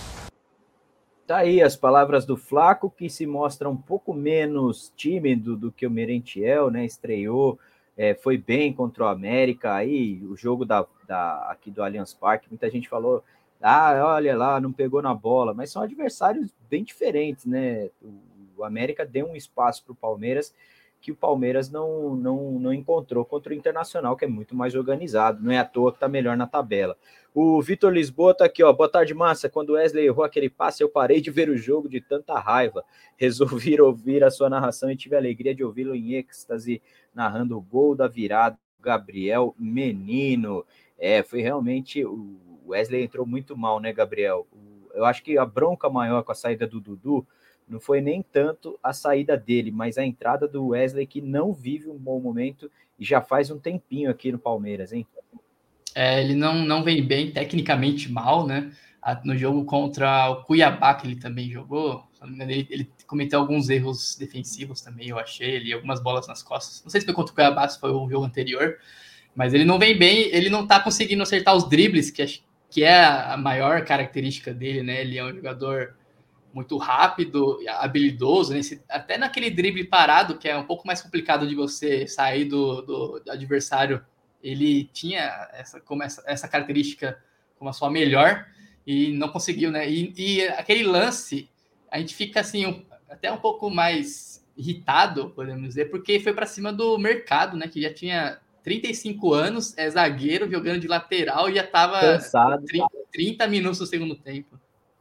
Tá aí as palavras do Flaco, que se mostra um pouco menos tímido do que o Merentiel, né? Estreou, é, foi bem contra o América, aí o jogo da, da, aqui do Allianz Parque, muita gente falou, ah, olha lá, não pegou na bola, mas são adversários bem diferentes, né? O América deu um espaço para o Palmeiras que o Palmeiras não, não, não encontrou contra o Internacional, que é muito mais organizado, não é à toa que está melhor na tabela. O Vitor Lisboa está aqui, ó, boa tarde, massa, quando o Wesley errou aquele passe, eu parei de ver o jogo de tanta raiva, resolvi ouvir a sua narração e tive a alegria de ouvi-lo em êxtase, narrando o gol da virada, Gabriel Menino. É, foi realmente... o O Wesley entrou muito mal, né, Gabriel? Eu acho que a bronca maior com a saída do Dudu não foi nem tanto a saída dele, mas a entrada do Wesley, que não vive um bom momento e já faz um tempinho aqui no Palmeiras, hein? É, ele não, não vem bem, tecnicamente mal, né? No jogo contra o Cuiabá, que ele também jogou, ele, ele cometeu alguns erros defensivos também, eu achei, ele algumas bolas nas costas. Não sei se foi contra o Cuiabá, se foi o jogo anterior, mas ele não vem bem, ele não tá conseguindo acertar os dribles, que acho que é a maior característica dele, né? Ele é um jogador muito rápido, habilidoso, né? Até naquele drible parado, que é um pouco mais complicado de você sair do, do, do adversário, ele tinha essa, como essa, essa característica como a sua melhor e não conseguiu, né? E, e aquele lance, a gente fica assim, um, até um pouco mais irritado, podemos dizer, porque foi para cima do Mercado, né? Que já tinha trinta e cinco anos, é zagueiro, jogando de lateral e já estava trinta, trinta minutos do segundo tempo.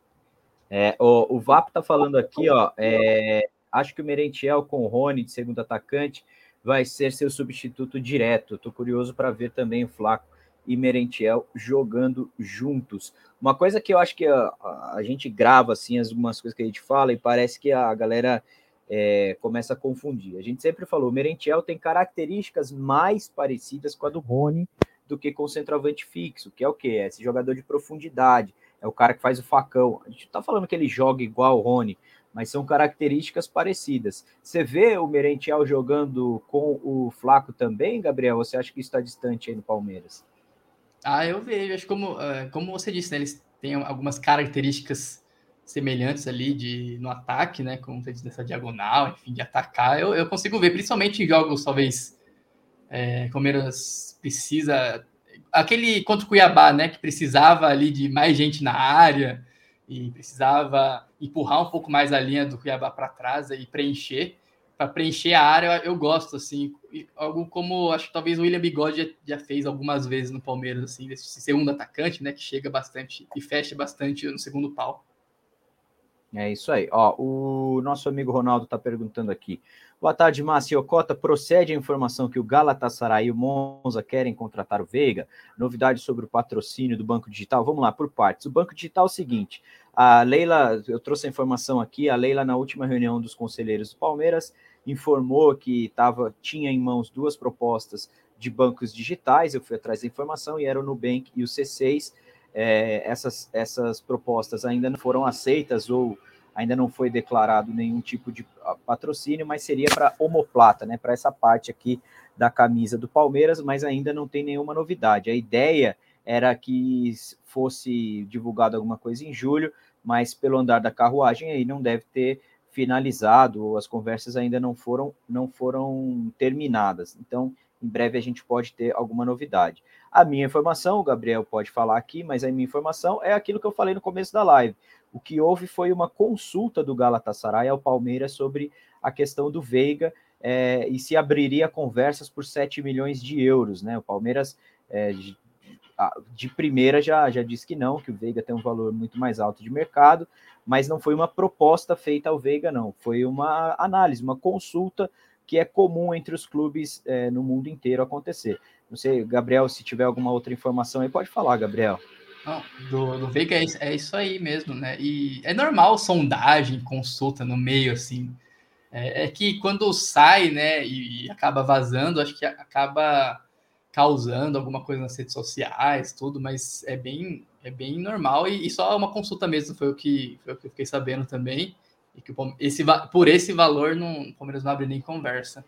É, o, o Vapo tá falando aqui, ó, é, acho que o Merentiel com o Rony de segundo atacante vai ser seu substituto direto. Tô curioso para ver também o Flaco e Merentiel jogando juntos. Uma coisa que eu acho que a, a gente grava, assim, algumas coisas que a gente fala e parece que a galera... É, começa a confundir. A gente sempre falou, o Merentiel tem características mais parecidas com a do Rony do que com o centroavante fixo, que é o quê? É esse jogador de profundidade, é o cara que faz o facão. A gente não tá falando que ele joga igual o Rony, mas são características parecidas. Você vê o Merentiel jogando com o Flaco também, Gabriel? Ou você acha que isso está distante aí no Palmeiras? Ah, eu vejo. Acho que como, como você disse, né, eles têm algumas características semelhantes ali de, no ataque, né, como você diz, nessa diagonal, enfim, de atacar, eu, eu consigo ver, principalmente em jogos, talvez, é, Palmeiras precisa aquele contra o Cuiabá, né, que precisava ali de mais gente na área e precisava empurrar um pouco mais a linha do Cuiabá para trás e preencher, para preencher a área, eu, eu gosto, assim, algo como, acho que talvez o William Bigode já, já fez algumas vezes no Palmeiras, assim, desse segundo atacante, né, que chega bastante e fecha bastante no segundo pau. É isso aí. Ó, o nosso amigo Ronaldo está perguntando aqui. Boa tarde, Márcio Cota. Procede a informação que o Galatasaray e o Monza querem contratar o Veiga? Novidades sobre o patrocínio do Banco Digital? Vamos lá, por partes. O Banco Digital é o seguinte, a Leila, eu trouxe a informação aqui, a Leila, na última reunião dos conselheiros do Palmeiras, informou que tava, tinha em mãos duas propostas de bancos digitais, eu fui atrás da informação, e era o Nubank e o C seis. É, essas, essas propostas ainda não foram aceitas ou ainda não foi declarado nenhum tipo de patrocínio, mas seria para omoplata, né, para essa parte aqui da camisa do Palmeiras, mas ainda não tem nenhuma novidade. A ideia era que fosse divulgado alguma coisa em julho, mas pelo andar da carruagem aí não deve ter finalizado, as conversas ainda não foram, não foram terminadas. Então, em breve a gente pode ter alguma novidade. A minha informação, o Gabriel pode falar aqui, mas a minha informação é aquilo que eu falei no começo da live. O que houve foi uma consulta do Galatasaray ao Palmeiras sobre a questão do Veiga é, e se abriria conversas por sete milhões de euros. Né? O Palmeiras, é, de, de primeira, já, já disse que não, que o Veiga tem um valor muito mais alto de mercado, mas não foi uma proposta feita ao Veiga, não. Foi uma análise, uma consulta que é comum entre os clubes é, no mundo inteiro acontecer. Não sei, Gabriel, se tiver alguma outra informação aí, pode falar, Gabriel. Não, do, do Veiga é isso, é isso aí mesmo, né? E é normal sondagem, consulta no meio, assim. É, é que quando sai, né, e, e acaba vazando, acho que acaba causando alguma coisa nas redes sociais, tudo, mas é bem, é bem normal e, e só uma consulta mesmo, foi o que, foi o que eu fiquei sabendo também. E que o, esse, por esse valor, não, o Palmeiras não abre nem conversa.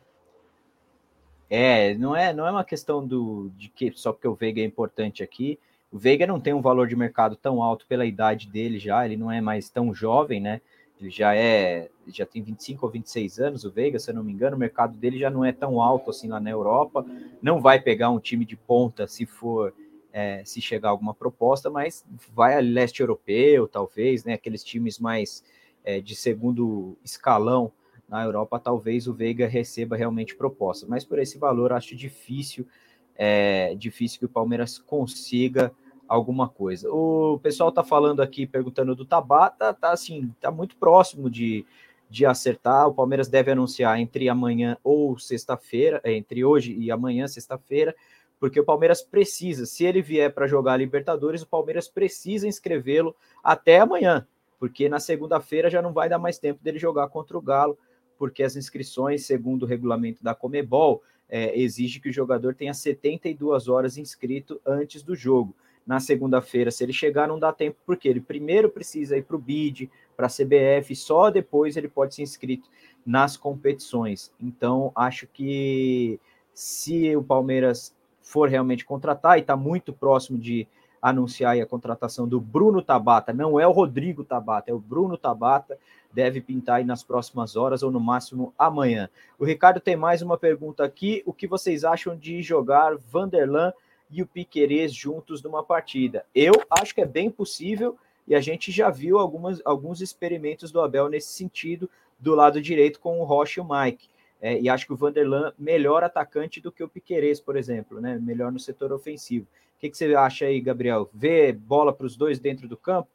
É, não é, não é uma questão do, de que só porque o Veiga é importante aqui. O Veiga não tem um valor de mercado tão alto pela idade dele já, ele não é mais tão jovem, né? Ele já é, já tem vinte e cinco ou vinte e seis anos, o Veiga, se eu não me engano, o mercado dele já não é tão alto assim lá na Europa. Não vai pegar um time de ponta se for, é, se chegar alguma proposta, mas vai a leste europeu, talvez, né? Aqueles times mais é, de segundo escalão na Europa, talvez o Veiga receba realmente proposta, mas por esse valor acho difícil, é, difícil que o Palmeiras consiga alguma coisa. O pessoal tá falando aqui, perguntando do Tabata, tá assim, tá muito próximo de, de acertar, o Palmeiras deve anunciar entre amanhã ou sexta-feira, entre hoje e amanhã, sexta-feira, porque o Palmeiras precisa, se ele vier para jogar a Libertadores, o Palmeiras precisa inscrevê-lo até amanhã, porque na segunda-feira já não vai dar mais tempo dele jogar contra o Galo, porque as inscrições, segundo o regulamento da Conmebol, é, exige que o jogador tenha setenta e duas horas inscrito antes do jogo. Na segunda-feira, se ele chegar, não dá tempo, porque ele primeiro precisa ir para o B I D, para a C B F, só depois ele pode ser inscrito nas competições. Então, acho que se o Palmeiras for realmente contratar, e está muito próximo de anunciar aí a contratação do Bruno Tabata, não é o Rodrigo Tabata, é o Bruno Tabata, deve pintar aí nas próximas horas ou no máximo amanhã. O Ricardo tem mais uma pergunta aqui, o que vocês acham de jogar Vanderlan e o Piquerez juntos numa partida? Eu acho que é bem possível e a gente já viu algumas, alguns experimentos do Abel nesse sentido, do lado direito com o Rocha e o Mike. É, e acho que o Vanderlan melhor atacante do que o Piquerez, por exemplo, né? Melhor no setor ofensivo. O que, que você acha aí, Gabriel? Vê bola para os dois dentro do campo?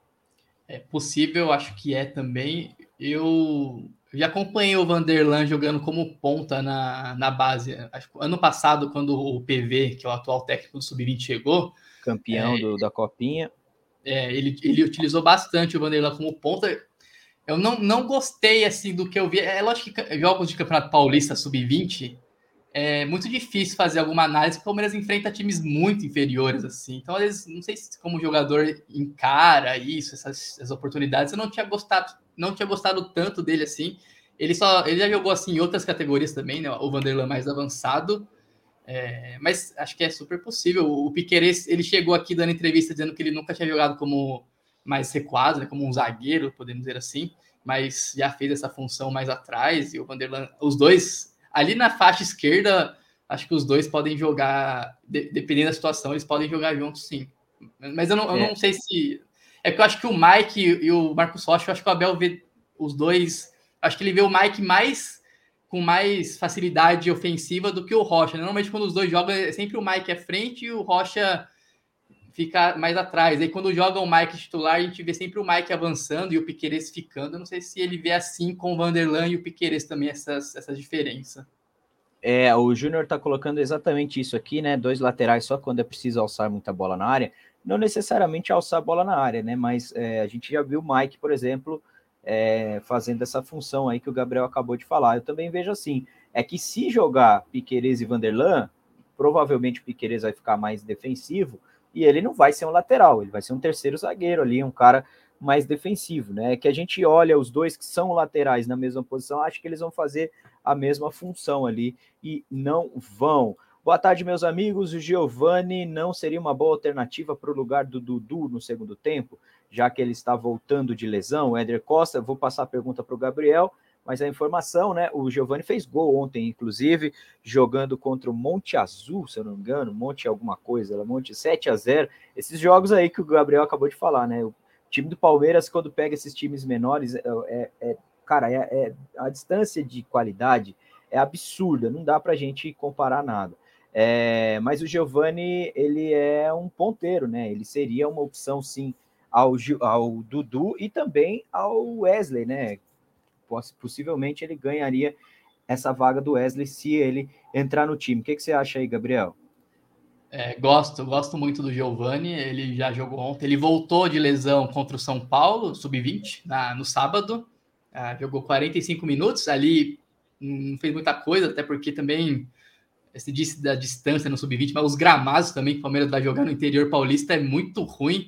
É possível, acho que é também. Eu já acompanhei o Vanderlan jogando como ponta na, na base. Acho que ano passado, quando o P V, que é o atual técnico do sub vinte, chegou... Campeão é, do, da Copinha. É, ele, ele utilizou bastante o Vanderlan como ponta. Eu não, não gostei assim do que eu vi. É lógico que jogos de Campeonato Paulista sub vinte é muito difícil fazer alguma análise, porque o Palmeiras enfrenta times muito inferiores, assim. Então, às vezes, não sei se como jogador encara isso, essas, essas oportunidades. Eu não tinha gostado, não tinha gostado tanto dele assim. Ele só, ele já jogou assim em outras categorias também, né? O Vanderlan mais avançado. É, mas acho que é super possível. O Piquerez, ele chegou aqui dando entrevista dizendo que ele nunca tinha jogado como mais recuado, né, como um zagueiro, podemos dizer assim, mas já fez essa função mais atrás. E o Vanderlan, os dois ali na faixa esquerda, acho que os dois podem jogar, de, dependendo da situação, eles podem jogar juntos, sim. Mas eu não, eu é. não sei se... É porque eu acho que o Mike e o Marcos Rocha, eu acho que o Abel vê os dois... Acho que ele vê o Mike mais... com mais facilidade ofensiva do que o Rocha. Normalmente, quando os dois jogam, é sempre o Mike à frente e o Rocha fica mais atrás. Aí, quando joga o Mike titular, a gente vê sempre o Mike avançando e o Piquerez ficando. Eu não sei se ele vê assim com o Vanderlan e o Piquerez também, essas, essa diferença. É, o Júnior tá colocando exatamente isso aqui, né? Dois laterais só quando é preciso alçar muita bola na área. Não necessariamente alçar a bola na área, né? Mas é, a gente já viu o Mike, por exemplo, é, fazendo essa função aí que o Gabriel acabou de falar. Eu também vejo assim, é que se jogar Piquerez e Vanderlan, provavelmente o Piquerez vai ficar mais defensivo e ele não vai ser um lateral, ele vai ser um terceiro zagueiro ali, um cara mais defensivo, né? Que a gente olha os dois que são laterais na mesma posição, acho que eles vão fazer a mesma função ali e não vão. Boa tarde, meus amigos. O Giovani não seria uma boa alternativa para o lugar do Dudu no segundo tempo, já que ele está voltando de lesão? O Éder Costa, vou passar a pergunta para o Gabriel, mas a informação, né? O Giovani fez gol ontem, inclusive, jogando contra o Monte Azul, se eu não me engano, Monte alguma coisa, Monte sete a zero. Esses jogos aí que o Gabriel acabou de falar, né? O time do Palmeiras, quando pega esses times menores, é, é, é cara, é, é, a distância de qualidade é absurda, não dá para a gente comparar nada. É, mas o Giovani, ele é um ponteiro, né? Ele seria uma opção, sim, ao, ao Dudu e também ao Wesley, né? Possivelmente ele ganharia essa vaga do Wesley se ele entrar no time. O que, que você acha aí, Gabriel? É, gosto, gosto muito do Giovani, ele já jogou ontem, ele voltou de lesão contra o São Paulo, sub vinte, na, no sábado, ah, jogou quarenta e cinco minutos, ali não fez muita coisa, até porque também, você disse da distância no sub vinte, mas os gramados também que o Palmeiras vai jogar no interior paulista é muito ruim,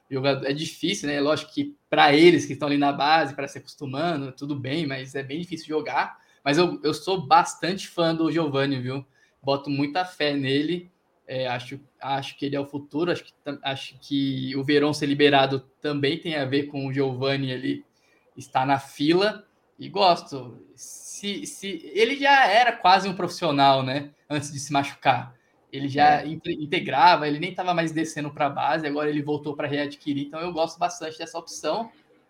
é difícil, né? Lógico que para eles que estão ali na base, para se acostumando, tudo bem, mas é bem difícil jogar, mas eu, eu sou bastante fã do Giovani, viu? Boto muita fé nele. É, acho, acho que ele é o futuro, acho que, acho que o Verón ser liberado também tem a ver com o Giovani, ele está na fila e gosto. Se, se, ele já era quase um profissional, né? Antes de se machucar. Ele já é. integrava, ele nem estava mais descendo para a base, agora ele voltou para readquirir, então eu gosto bastante dessa opção.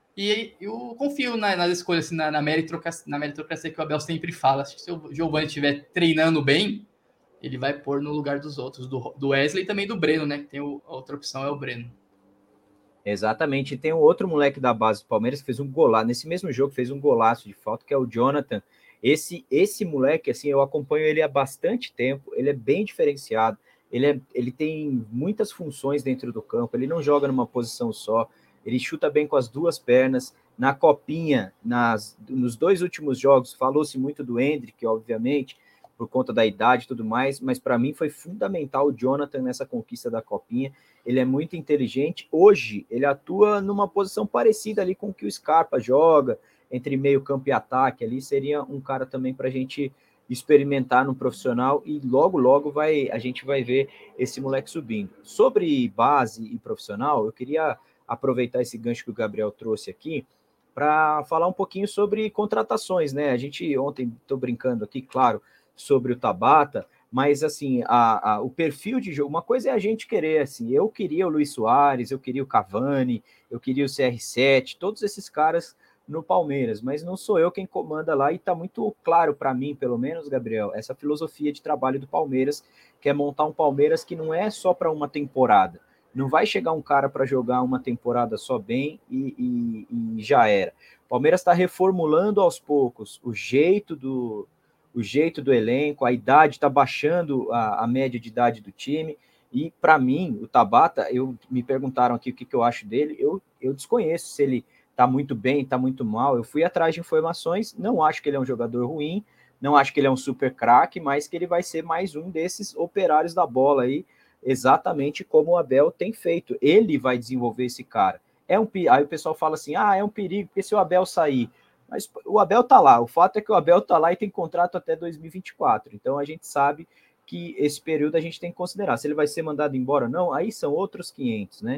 E eu confio na, nas escolhas, assim, na, na, meritocracia, na meritocracia que o Abel sempre fala. Acho que se o Giovani estiver treinando bem, ele vai pôr no lugar dos outros, do, do Wesley e também do Breno, né? Que tem o, a outra opção, é o Breno. Exatamente. E tem um outro moleque da base do Palmeiras que fez um golaço, nesse mesmo jogo, fez um golaço de falta, que é o Jonathan. Esse, esse moleque, assim, eu acompanho ele há bastante tempo, ele é bem diferenciado, ele, é, ele tem muitas funções dentro do campo, ele não joga numa posição só, ele chuta bem com as duas pernas. Na copinha, nas, nos dois últimos jogos, falou-se muito do Endrick, obviamente, por conta da idade e tudo mais, mas para mim foi fundamental o Jonathan nessa conquista da Copinha. Ele é muito inteligente. Hoje, ele atua numa posição parecida ali com o que o Scarpa joga, entre meio campo e ataque ali, seria um cara também para a gente experimentar no profissional e logo, logo vai, a gente vai ver esse moleque subindo. Sobre base e profissional, eu queria aproveitar esse gancho que o Gabriel trouxe aqui para falar um pouquinho sobre contratações, né? A gente ontem, estou brincando aqui, claro, sobre o Tabata, mas assim, a, a, o perfil de jogo, uma coisa é a gente querer, assim, eu queria o Luis Soares, eu queria o Cavani, eu queria o C R sete, todos esses caras no Palmeiras, mas não sou eu quem comanda lá e tá muito claro para mim, pelo menos, Gabriel, essa filosofia de trabalho do Palmeiras, que é montar um Palmeiras que não é só para uma temporada, não vai chegar um cara para jogar uma temporada só bem e, e, e já era. O Palmeiras está reformulando aos poucos o jeito do o jeito do elenco, a idade está baixando a, a média de idade do time, e para mim, o Tabata, eu, me perguntaram aqui o que, que eu acho dele, eu, eu desconheço se ele está muito bem, está muito mal, eu fui atrás de informações, não acho que ele é um jogador ruim, não acho que ele é um super craque, mas que ele vai ser mais um desses operários da bola aí, exatamente como o Abel tem feito, ele vai desenvolver esse cara. É um, aí o pessoal fala assim, ah, é um perigo, porque se o Abel sair, mas o Abel tá lá, o fato é que o Abel tá lá e tem contrato até dois mil e vinte e quatro, então a gente sabe que esse período a gente tem que considerar, se ele vai ser mandado embora ou não, aí são outros quinhentos, né?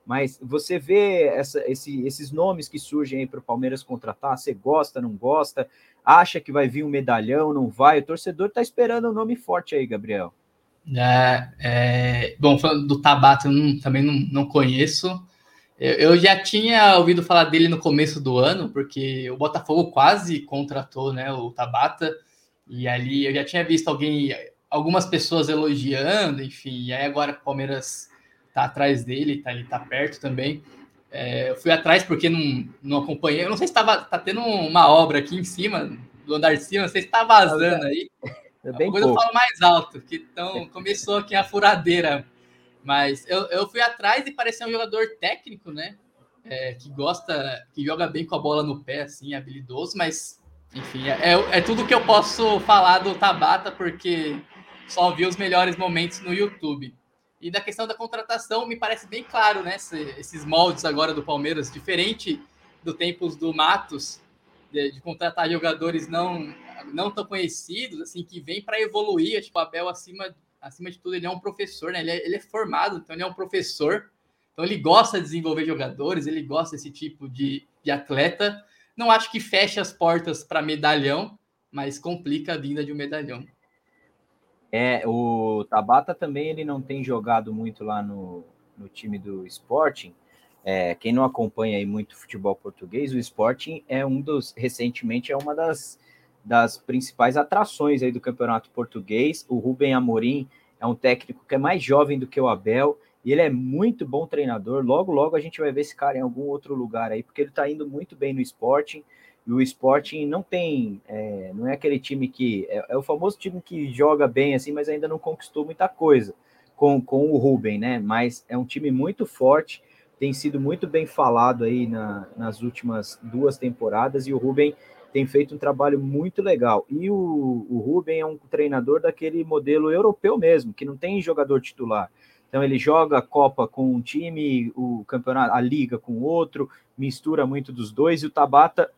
mas você vê essa, esse, esses nomes que surgem aí para o Palmeiras contratar, você gosta, não gosta, acha que vai vir um medalhão, não vai? O torcedor está esperando um nome forte aí, Gabriel. É, é, bom, falando do Tabata, eu não, também não, não conheço. Eu, eu já tinha ouvido falar dele no começo do ano, porque o Botafogo quase contratou, né, o Tabata, e ali eu já tinha visto alguém, algumas pessoas elogiando, enfim, e aí agora o Palmeiras tá atrás dele, tá, ele tá perto também. É, eu fui atrás porque não, não acompanhei, eu não sei se tava, tá tendo uma obra aqui em cima, do andar de cima, não sei se tá vazando aí. É bem Depois eu pouco. falo mais alto, que então começou aqui a furadeira. Mas eu, eu fui atrás e parecia um jogador técnico, né? É, que gosta, que joga bem com a bola no pé, assim, habilidoso, mas enfim, é, é tudo que eu posso falar do Tabata, porque só vi os melhores momentos no YouTube. E da questão da contratação, me parece bem claro, né? Esses moldes agora do Palmeiras, diferente do tempos do Matos, de, de contratar jogadores não não tão conhecidos, assim, que vem para evoluir. Tipo, o Abel, acima, acima de tudo, ele é um professor, né? Ele é, ele é formado, então ele é um professor. Então ele gosta de desenvolver jogadores, ele gosta desse tipo de, de atleta. Não acho que feche as portas para medalhão, mas complica a vinda de um medalhão. É, o Tabata também ele não tem jogado muito lá no, no time do Sporting. É, quem não acompanha aí muito futebol português, o Sporting é um dos, recentemente, é uma das, das principais atrações aí do campeonato português. O Rubem Amorim é um técnico que é mais jovem do que o Abel, e ele é muito bom treinador. Logo, logo a gente vai ver esse cara em algum outro lugar aí, porque ele tá indo muito bem no Sporting. E o Sporting não tem, é, não é aquele time que, é, é o famoso time que joga bem assim, mas ainda não conquistou muita coisa com, com o Rubem, né? Mas é um time muito forte, tem sido muito bem falado aí na, nas últimas duas temporadas, e o Rubem tem feito um trabalho muito legal. E o, o Rubem é um treinador daquele modelo europeu mesmo, que não tem jogador titular. Então ele joga a Copa com um time, o campeonato, a Liga com outro, mistura muito dos dois, e o Tabata,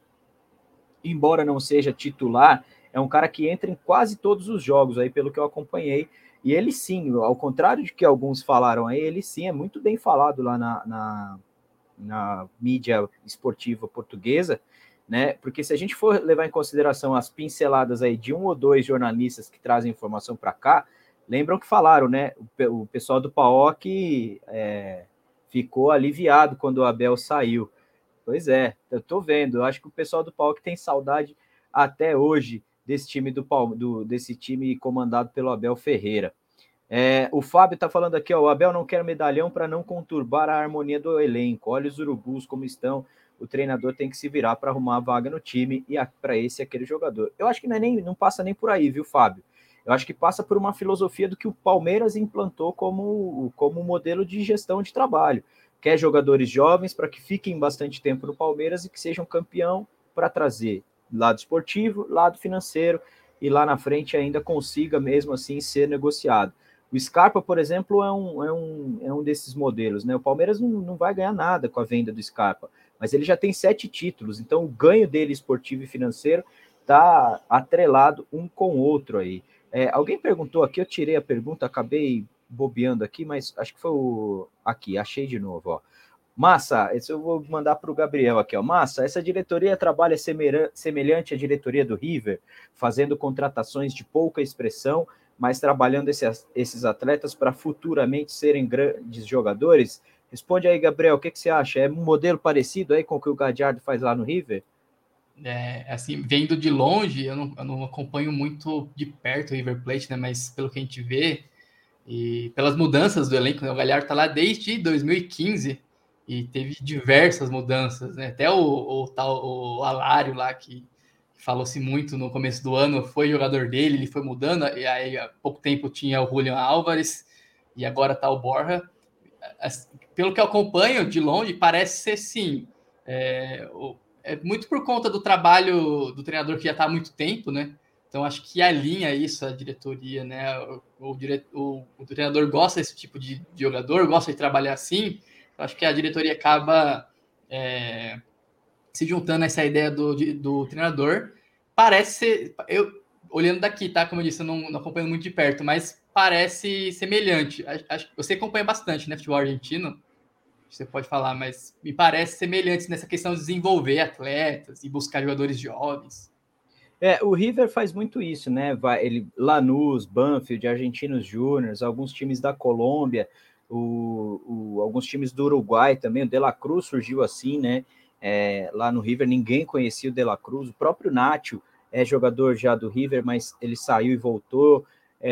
embora não seja titular, é um cara que entra em quase todos os jogos aí, pelo que eu acompanhei. E ele sim, ao contrário de que alguns falaram aí, ele sim é muito bem falado lá na, na, na mídia esportiva portuguesa, né? Porque se a gente for levar em consideração as pinceladas aí de um ou dois jornalistas que trazem informação para cá, lembram que falaram, né? O, o pessoal do P A O C é, ficou aliviado quando o Abel saiu. Pois é, eu tô vendo. Eu acho que o pessoal do P A O C tem saudade até hoje desse time do, do desse time comandado pelo Abel Ferreira. É, o Fábio tá falando aqui, ó, o Abel não quer medalhão para não conturbar a harmonia do elenco. Olha os urubus como estão. O treinador tem que se virar para arrumar a vaga no time e para esse aquele jogador. Eu acho que não, é nem, não passa nem por aí, viu, Fábio? Eu acho que passa por uma filosofia do que o Palmeiras implantou como, como modelo de gestão de trabalho. Quer jogadores jovens para que fiquem bastante tempo no Palmeiras e que sejam campeão para trazer lado esportivo, lado financeiro, e lá na frente ainda consiga mesmo assim ser negociado. O Scarpa, por exemplo, é um, é um, é um desses modelos, né? O Palmeiras não, não vai ganhar nada com a venda do Scarpa, mas ele já tem sete títulos, então o ganho dele esportivo e financeiro está atrelado um com o outro aí. É, alguém perguntou aqui, eu tirei a pergunta, acabei bobeando aqui, mas acho que foi o... Aqui, achei de novo, ó. Massa, esse eu vou mandar para o Gabriel aqui, ó. Massa, essa diretoria trabalha semelhante à diretoria do River, fazendo contratações de pouca expressão, mas trabalhando esse, esses atletas para futuramente serem grandes jogadores? Responde aí, Gabriel, o que, que você acha? É um modelo parecido aí com o que o Gadiardo faz lá no River? É, assim, vendo de longe, eu não, eu não acompanho muito de perto o River Plate, né? Mas pelo que a gente vê, e pelas mudanças do elenco, né? O Galhardo tá lá desde dois mil e quinze e teve diversas mudanças, né? Até o, o tal o Alário lá, que falou-se muito no começo do ano, foi jogador dele, ele foi mudando, e aí há pouco tempo tinha o Julián Álvares, e agora tá o Borja. Pelo que eu acompanho de longe, parece ser sim. É, é muito por conta do trabalho do treinador que já está há muito tempo, né? Então acho que alinha isso a diretoria, né? O, o, dire, o, o treinador gosta desse tipo de, de jogador, gosta de trabalhar assim. Então, acho que a diretoria acaba é, se juntando a essa ideia do, de, do treinador. Parece ser, eu olhando daqui, tá? Como eu disse, eu não, não acompanho muito de perto, mas parece semelhante. Acho que você acompanha bastante, né? Futebol argentino. você pode falar, mas me parece semelhantes nessa questão de desenvolver atletas e buscar jogadores jovens. É, o River faz muito isso, né? Vai, ele, Lanús, Banfield, Argentinos Júnior, alguns times da Colômbia, o, o, alguns times do Uruguai também, o De La Cruz surgiu assim, né? É, lá no River ninguém conhecia o De La Cruz, o próprio Nacho é jogador já do River, mas ele saiu e voltou.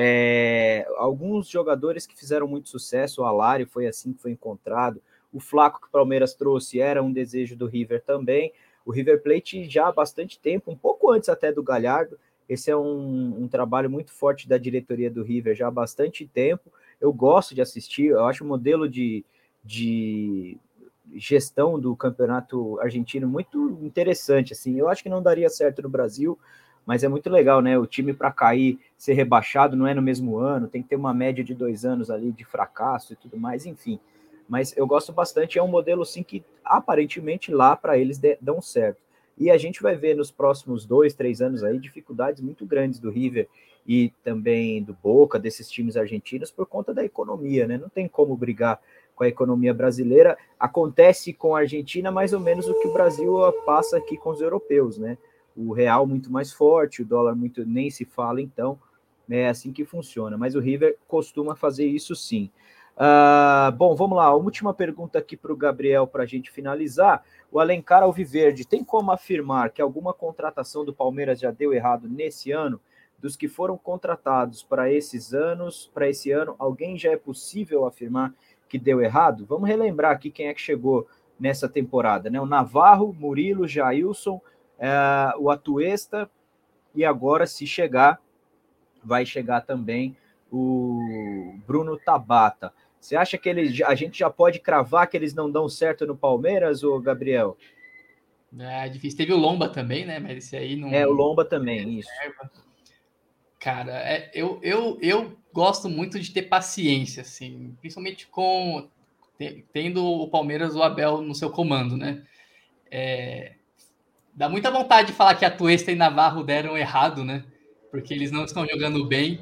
É, alguns jogadores que fizeram muito sucesso, o Alário foi assim que foi encontrado, o Flaco que o Palmeiras trouxe era um desejo do River também. O River Plate já há bastante tempo, um pouco antes até do Galhardo, esse é um, um trabalho muito forte da diretoria do River já há bastante tempo. Eu gosto de assistir, eu acho o modelo de, de gestão do campeonato argentino muito interessante. Assim, eu acho que não daria certo no Brasil, mas é muito legal, né? O time para cair, ser rebaixado não é no mesmo ano, tem que ter uma média de dois anos ali de fracasso e tudo mais, enfim. Mas eu gosto bastante, é um modelo sim que aparentemente lá para eles de, dão certo. E a gente vai ver nos próximos dois, três anos aí dificuldades muito grandes do River e também do Boca, desses times argentinos, por conta da economia, né? Não tem como brigar com a economia brasileira. Acontece com a Argentina mais ou menos o que o Brasil passa aqui com os europeus, né? O real muito mais forte, o dólar muito nem se fala, então é assim que funciona. Mas o River costuma fazer isso sim. Uh, bom, vamos lá, a última pergunta aqui para o Gabriel para a gente finalizar. O Alencar Alviverde, tem como afirmar que alguma contratação do Palmeiras já deu errado nesse ano? Dos que foram contratados para esses anos, para esse ano, alguém já é possível afirmar que deu errado? Vamos relembrar aqui quem é que chegou nessa temporada, né? O Navarro, Murilo, Jailson, uh, o Atuesta, e agora, se chegar, vai chegar também o Bruno Tabata. Você acha que eles, a gente já pode cravar que eles não dão certo no Palmeiras, ou Gabriel? É difícil. Teve o Lomba também, né? Mas esse aí não. É, o Lomba também, isso. Cara, é, eu, eu, eu gosto muito de ter paciência, assim, principalmente com tendo o Palmeiras, o Abel no seu comando, né? É, dá muita vontade de falar que a Atuesta e Navarro deram errado, né? Porque eles não estão jogando bem.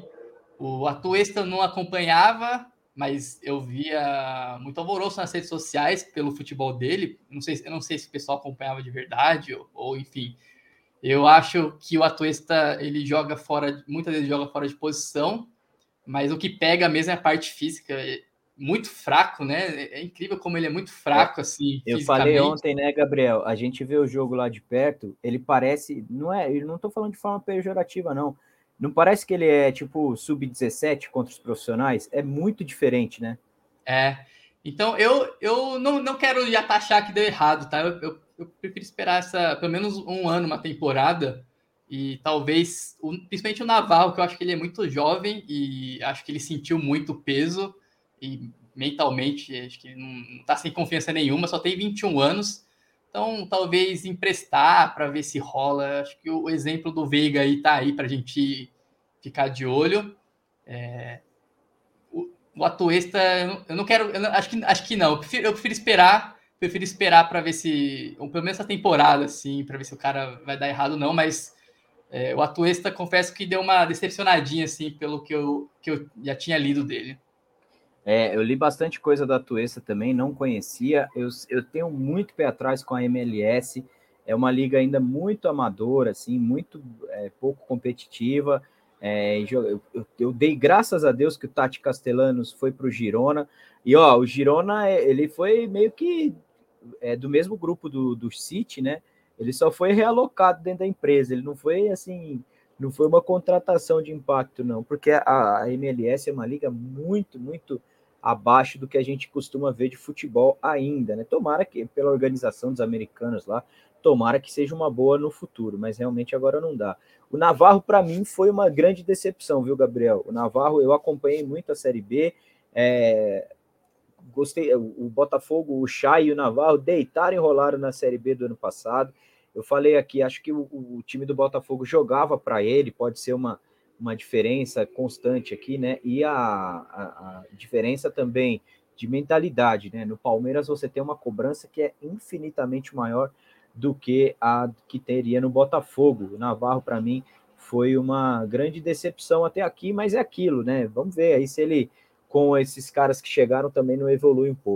O Atuesta não acompanhava, mas eu via muito alvoroço nas redes sociais pelo futebol dele. Não sei, eu não sei se o pessoal acompanhava de verdade ou, ou enfim. Eu acho que o Atuesta ele joga fora, muitas vezes joga fora de posição, mas o que pega mesmo é a parte física. É muito fraco, né? É incrível como ele é muito fraco, é, assim, eu falei ontem, né, Gabriel? A gente vê o jogo lá de perto, ele parece, não é, eu não tô falando de forma pejorativa, não. Não parece que ele é tipo sub dezessete contra os profissionais? É muito diferente, né? É. Então, eu, eu não, não quero já taxar que deu errado, tá? Eu, eu, eu prefiro esperar essa, pelo menos um ano, uma temporada, e talvez, principalmente o Navarro, que eu acho que ele é muito jovem e acho que ele sentiu muito peso e mentalmente acho que ele não, não tá sem confiança nenhuma, só tem vinte e um anos. Então, talvez emprestar para ver se rola. Acho que o exemplo do Veiga aí tá aí para a gente ficar de olho. É, o, o Atuesta, eu não, eu não quero, eu não, acho, que, acho que não. Eu prefiro, eu prefiro esperar, prefiro esperar para ver se, ou pelo menos essa temporada, assim, para ver se o cara vai dar errado ou não. Mas é, o Atuesta, confesso que deu uma decepcionadinha, assim, pelo que eu, que eu já tinha lido dele. É, eu li bastante coisa da Atuesta também, não conhecia. Eu, eu tenho muito pé atrás com a M L S. É uma liga ainda muito amadora, assim, muito é, pouco competitiva. É, eu, eu, eu dei graças a Deus que o Tati Castellanos foi para o Girona. E ó, o Girona ele foi meio que é, do mesmo grupo do, do City, né? Ele só foi realocado dentro da empresa. Ele não foi assim. Não foi uma contratação de impacto, não, porque a, a M L S é uma liga muito, muito abaixo do que a gente costuma ver de futebol ainda, né? Tomara que, pela organização dos americanos lá, tomara que seja uma boa no futuro, mas realmente agora não dá. O Navarro, para mim, foi uma grande decepção, viu, Gabriel? O Navarro, eu acompanhei muito a Série B, é, gostei, o Botafogo, o Chay e o Navarro deitaram e rolaram na Série B do ano passado. Eu falei aqui, acho que o, o time do Botafogo jogava para ele, pode ser uma, uma diferença constante aqui, né? E a, a, a diferença também de mentalidade, né? No Palmeiras você tem uma cobrança que é infinitamente maior do que a que teria no Botafogo. O Navarro, para mim, foi uma grande decepção até aqui, mas é aquilo, né? Vamos ver aí se ele, com esses caras que chegaram, também não evolui um pouco.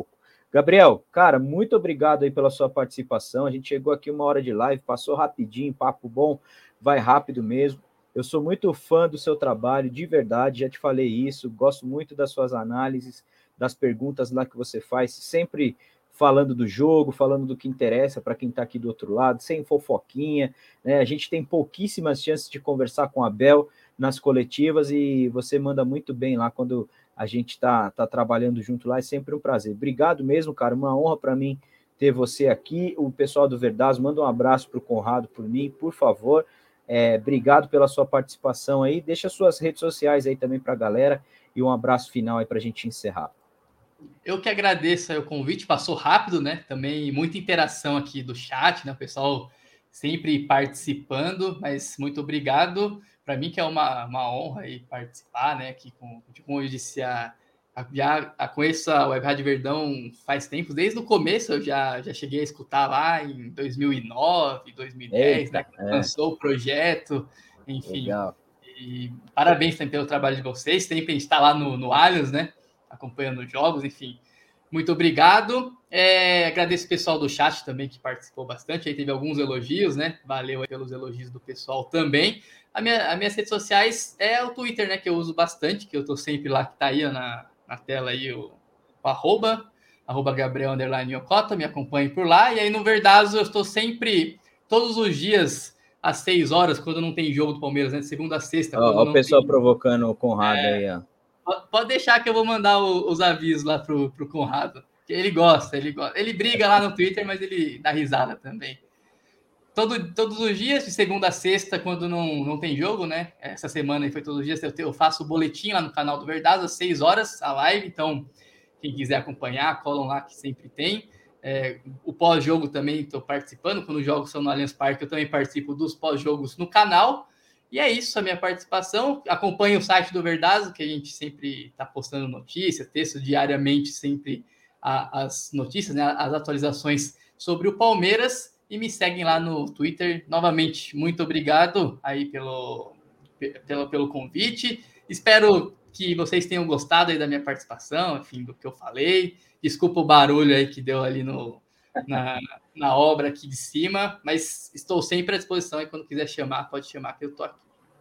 Gabriel, cara, muito obrigado aí pela sua participação. A gente chegou aqui uma hora de live, passou rapidinho, papo bom, vai rápido mesmo. Eu sou muito fã do seu trabalho, de verdade, já te falei isso, gosto muito das suas análises, das perguntas lá que você faz, sempre falando do jogo, falando do que interessa para quem está aqui do outro lado, sem fofoquinha, né? A gente tem pouquíssimas chances de conversar com a Abel nas coletivas e você manda muito bem lá quando a gente está tá trabalhando junto lá, é sempre um prazer. Obrigado mesmo, cara, uma honra para mim ter você aqui. O pessoal do Verdazo, manda um abraço para o Conrado, por mim, por favor. É, obrigado pela sua participação aí. Deixa suas redes sociais aí também para a galera e um abraço final aí para a gente encerrar. Eu que agradeço aí o convite, passou rápido, né? Também muita interação aqui do chat, né? O pessoal sempre participando, mas muito obrigado. Para mim que é uma, uma honra aí participar, né? Aqui com, como eu disse, a, a, já a, conheço a Web Rádio Verdão faz tempo, desde o começo eu já, já cheguei a escutar lá em dois mil e nove, dois mil e dez, Eita, né? Que é. lançou o projeto, enfim. Legal. E parabéns também pelo trabalho de vocês, sempre a gente está lá no, no Allianz, né? Acompanhando os jogos, enfim. Muito obrigado. É, agradeço o pessoal do chat também que participou bastante. Aí teve alguns elogios, né? Valeu aí pelos elogios do pessoal também. A minha, as minhas redes sociais é o Twitter, né? Que eu uso bastante, que eu tô sempre lá, que tá aí na, na tela aí, o, o arroba, arroba Gabriel underline Yokota, me acompanhe por lá. E aí no Verdazo eu estou sempre, todos os dias, às seis horas, quando não tem jogo do Palmeiras, né? De segunda a sexta. Ó, o pessoal tem... provocando o Conrado é... aí, ó. Pode deixar que eu vou mandar o, os avisos lá pro, pro Conrado. Ele gosta, ele gosta. Ele briga lá no Twitter, mas ele dá risada também. Todo, todos os dias, de segunda a sexta, quando não, não tem jogo, né? Essa semana aí foi todos os dias. Eu, eu faço o boletim lá no canal do Verdazo, às seis horas, a live. Então, quem quiser acompanhar, colam lá que sempre tem. É, o pós-jogo também estou participando. Quando os jogos são no Allianz Parque, eu também participo dos pós-jogos no canal. E é isso, a minha participação. Acompanhe o site do Verdazo, que a gente sempre está postando notícias, texto diariamente, sempre a, as notícias, né, as atualizações sobre o Palmeiras. E me seguem lá no Twitter. Novamente, muito obrigado aí pelo, pelo, pelo convite. Espero que vocês tenham gostado aí da minha participação, enfim, do que eu falei. Desculpa o barulho aí que deu ali no, na, na obra aqui de cima, mas estou sempre à disposição e quando quiser chamar, pode chamar que eu tô aqui.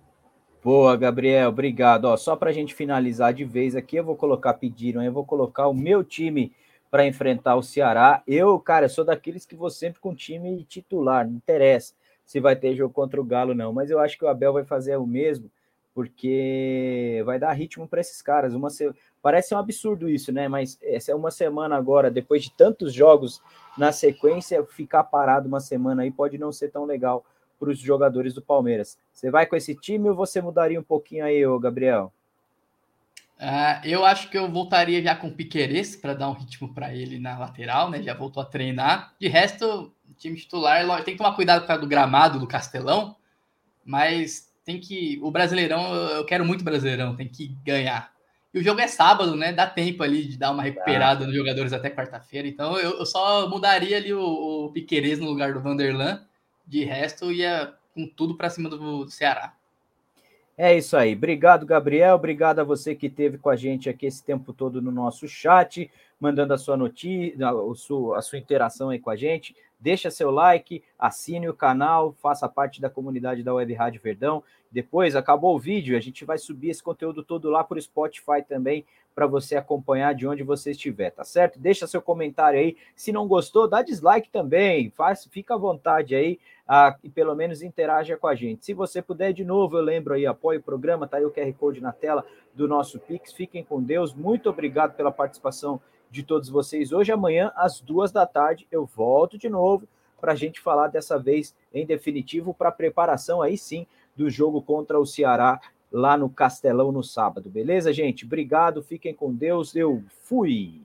Boa, Gabriel, obrigado. Ó, só para a gente finalizar de vez aqui, eu vou colocar, pediram, eu vou colocar o meu time para enfrentar o Ceará. Eu, cara, eu sou daqueles que vou sempre com time titular, não interessa se vai ter jogo contra o Galo, não, mas eu acho que o Abel vai fazer o mesmo, porque vai dar ritmo para esses caras. Uma se... Parece um absurdo isso, né? Mas essa é uma semana agora, depois de tantos jogos na sequência, ficar parado uma semana aí pode não ser tão legal para os jogadores do Palmeiras. Você vai com esse time ou você mudaria um pouquinho aí, ô Gabriel? Uh, eu acho que eu voltaria já com o Piquerez para dar um ritmo para ele na lateral, né? Já voltou a treinar. De resto, time titular, tem que tomar cuidado por causa do gramado do Castelão, mas tem que... O Brasileirão, eu quero muito Brasileirão, tem que ganhar. E o jogo é sábado, né? Dá tempo ali de dar uma recuperada nos jogadores até quarta-feira. Então, eu, eu só mudaria ali o, o Piquerez no lugar do Vanderlan. De resto, ia com tudo para cima do, do Ceará. É isso aí. Obrigado, Gabriel. Obrigado a você que esteve com a gente aqui esse tempo todo no nosso chat, mandando a sua notícia, a sua, a sua interação aí com a gente. Deixa seu like, assine o canal, faça parte da comunidade da Web Rádio Verdão. Depois, acabou o vídeo, a gente vai subir esse conteúdo todo lá para o Spotify também, para você acompanhar de onde você estiver, tá certo? Deixa seu comentário aí. Se não gostou, dá dislike também. Faz, fica à vontade aí ah, e pelo menos interaja com a gente. Se você puder, de novo, eu lembro aí, apoie o programa, tá aí o Q R Code na tela do nosso Pix. Fiquem com Deus. Muito obrigado pela participação de todos vocês. Hoje, amanhã, às duas da tarde, eu volto de novo para a gente falar dessa vez, em definitivo, para a preparação aí sim do jogo contra o Ceará lá no Castelão no sábado. Beleza, gente? Obrigado, fiquem com Deus. Eu fui!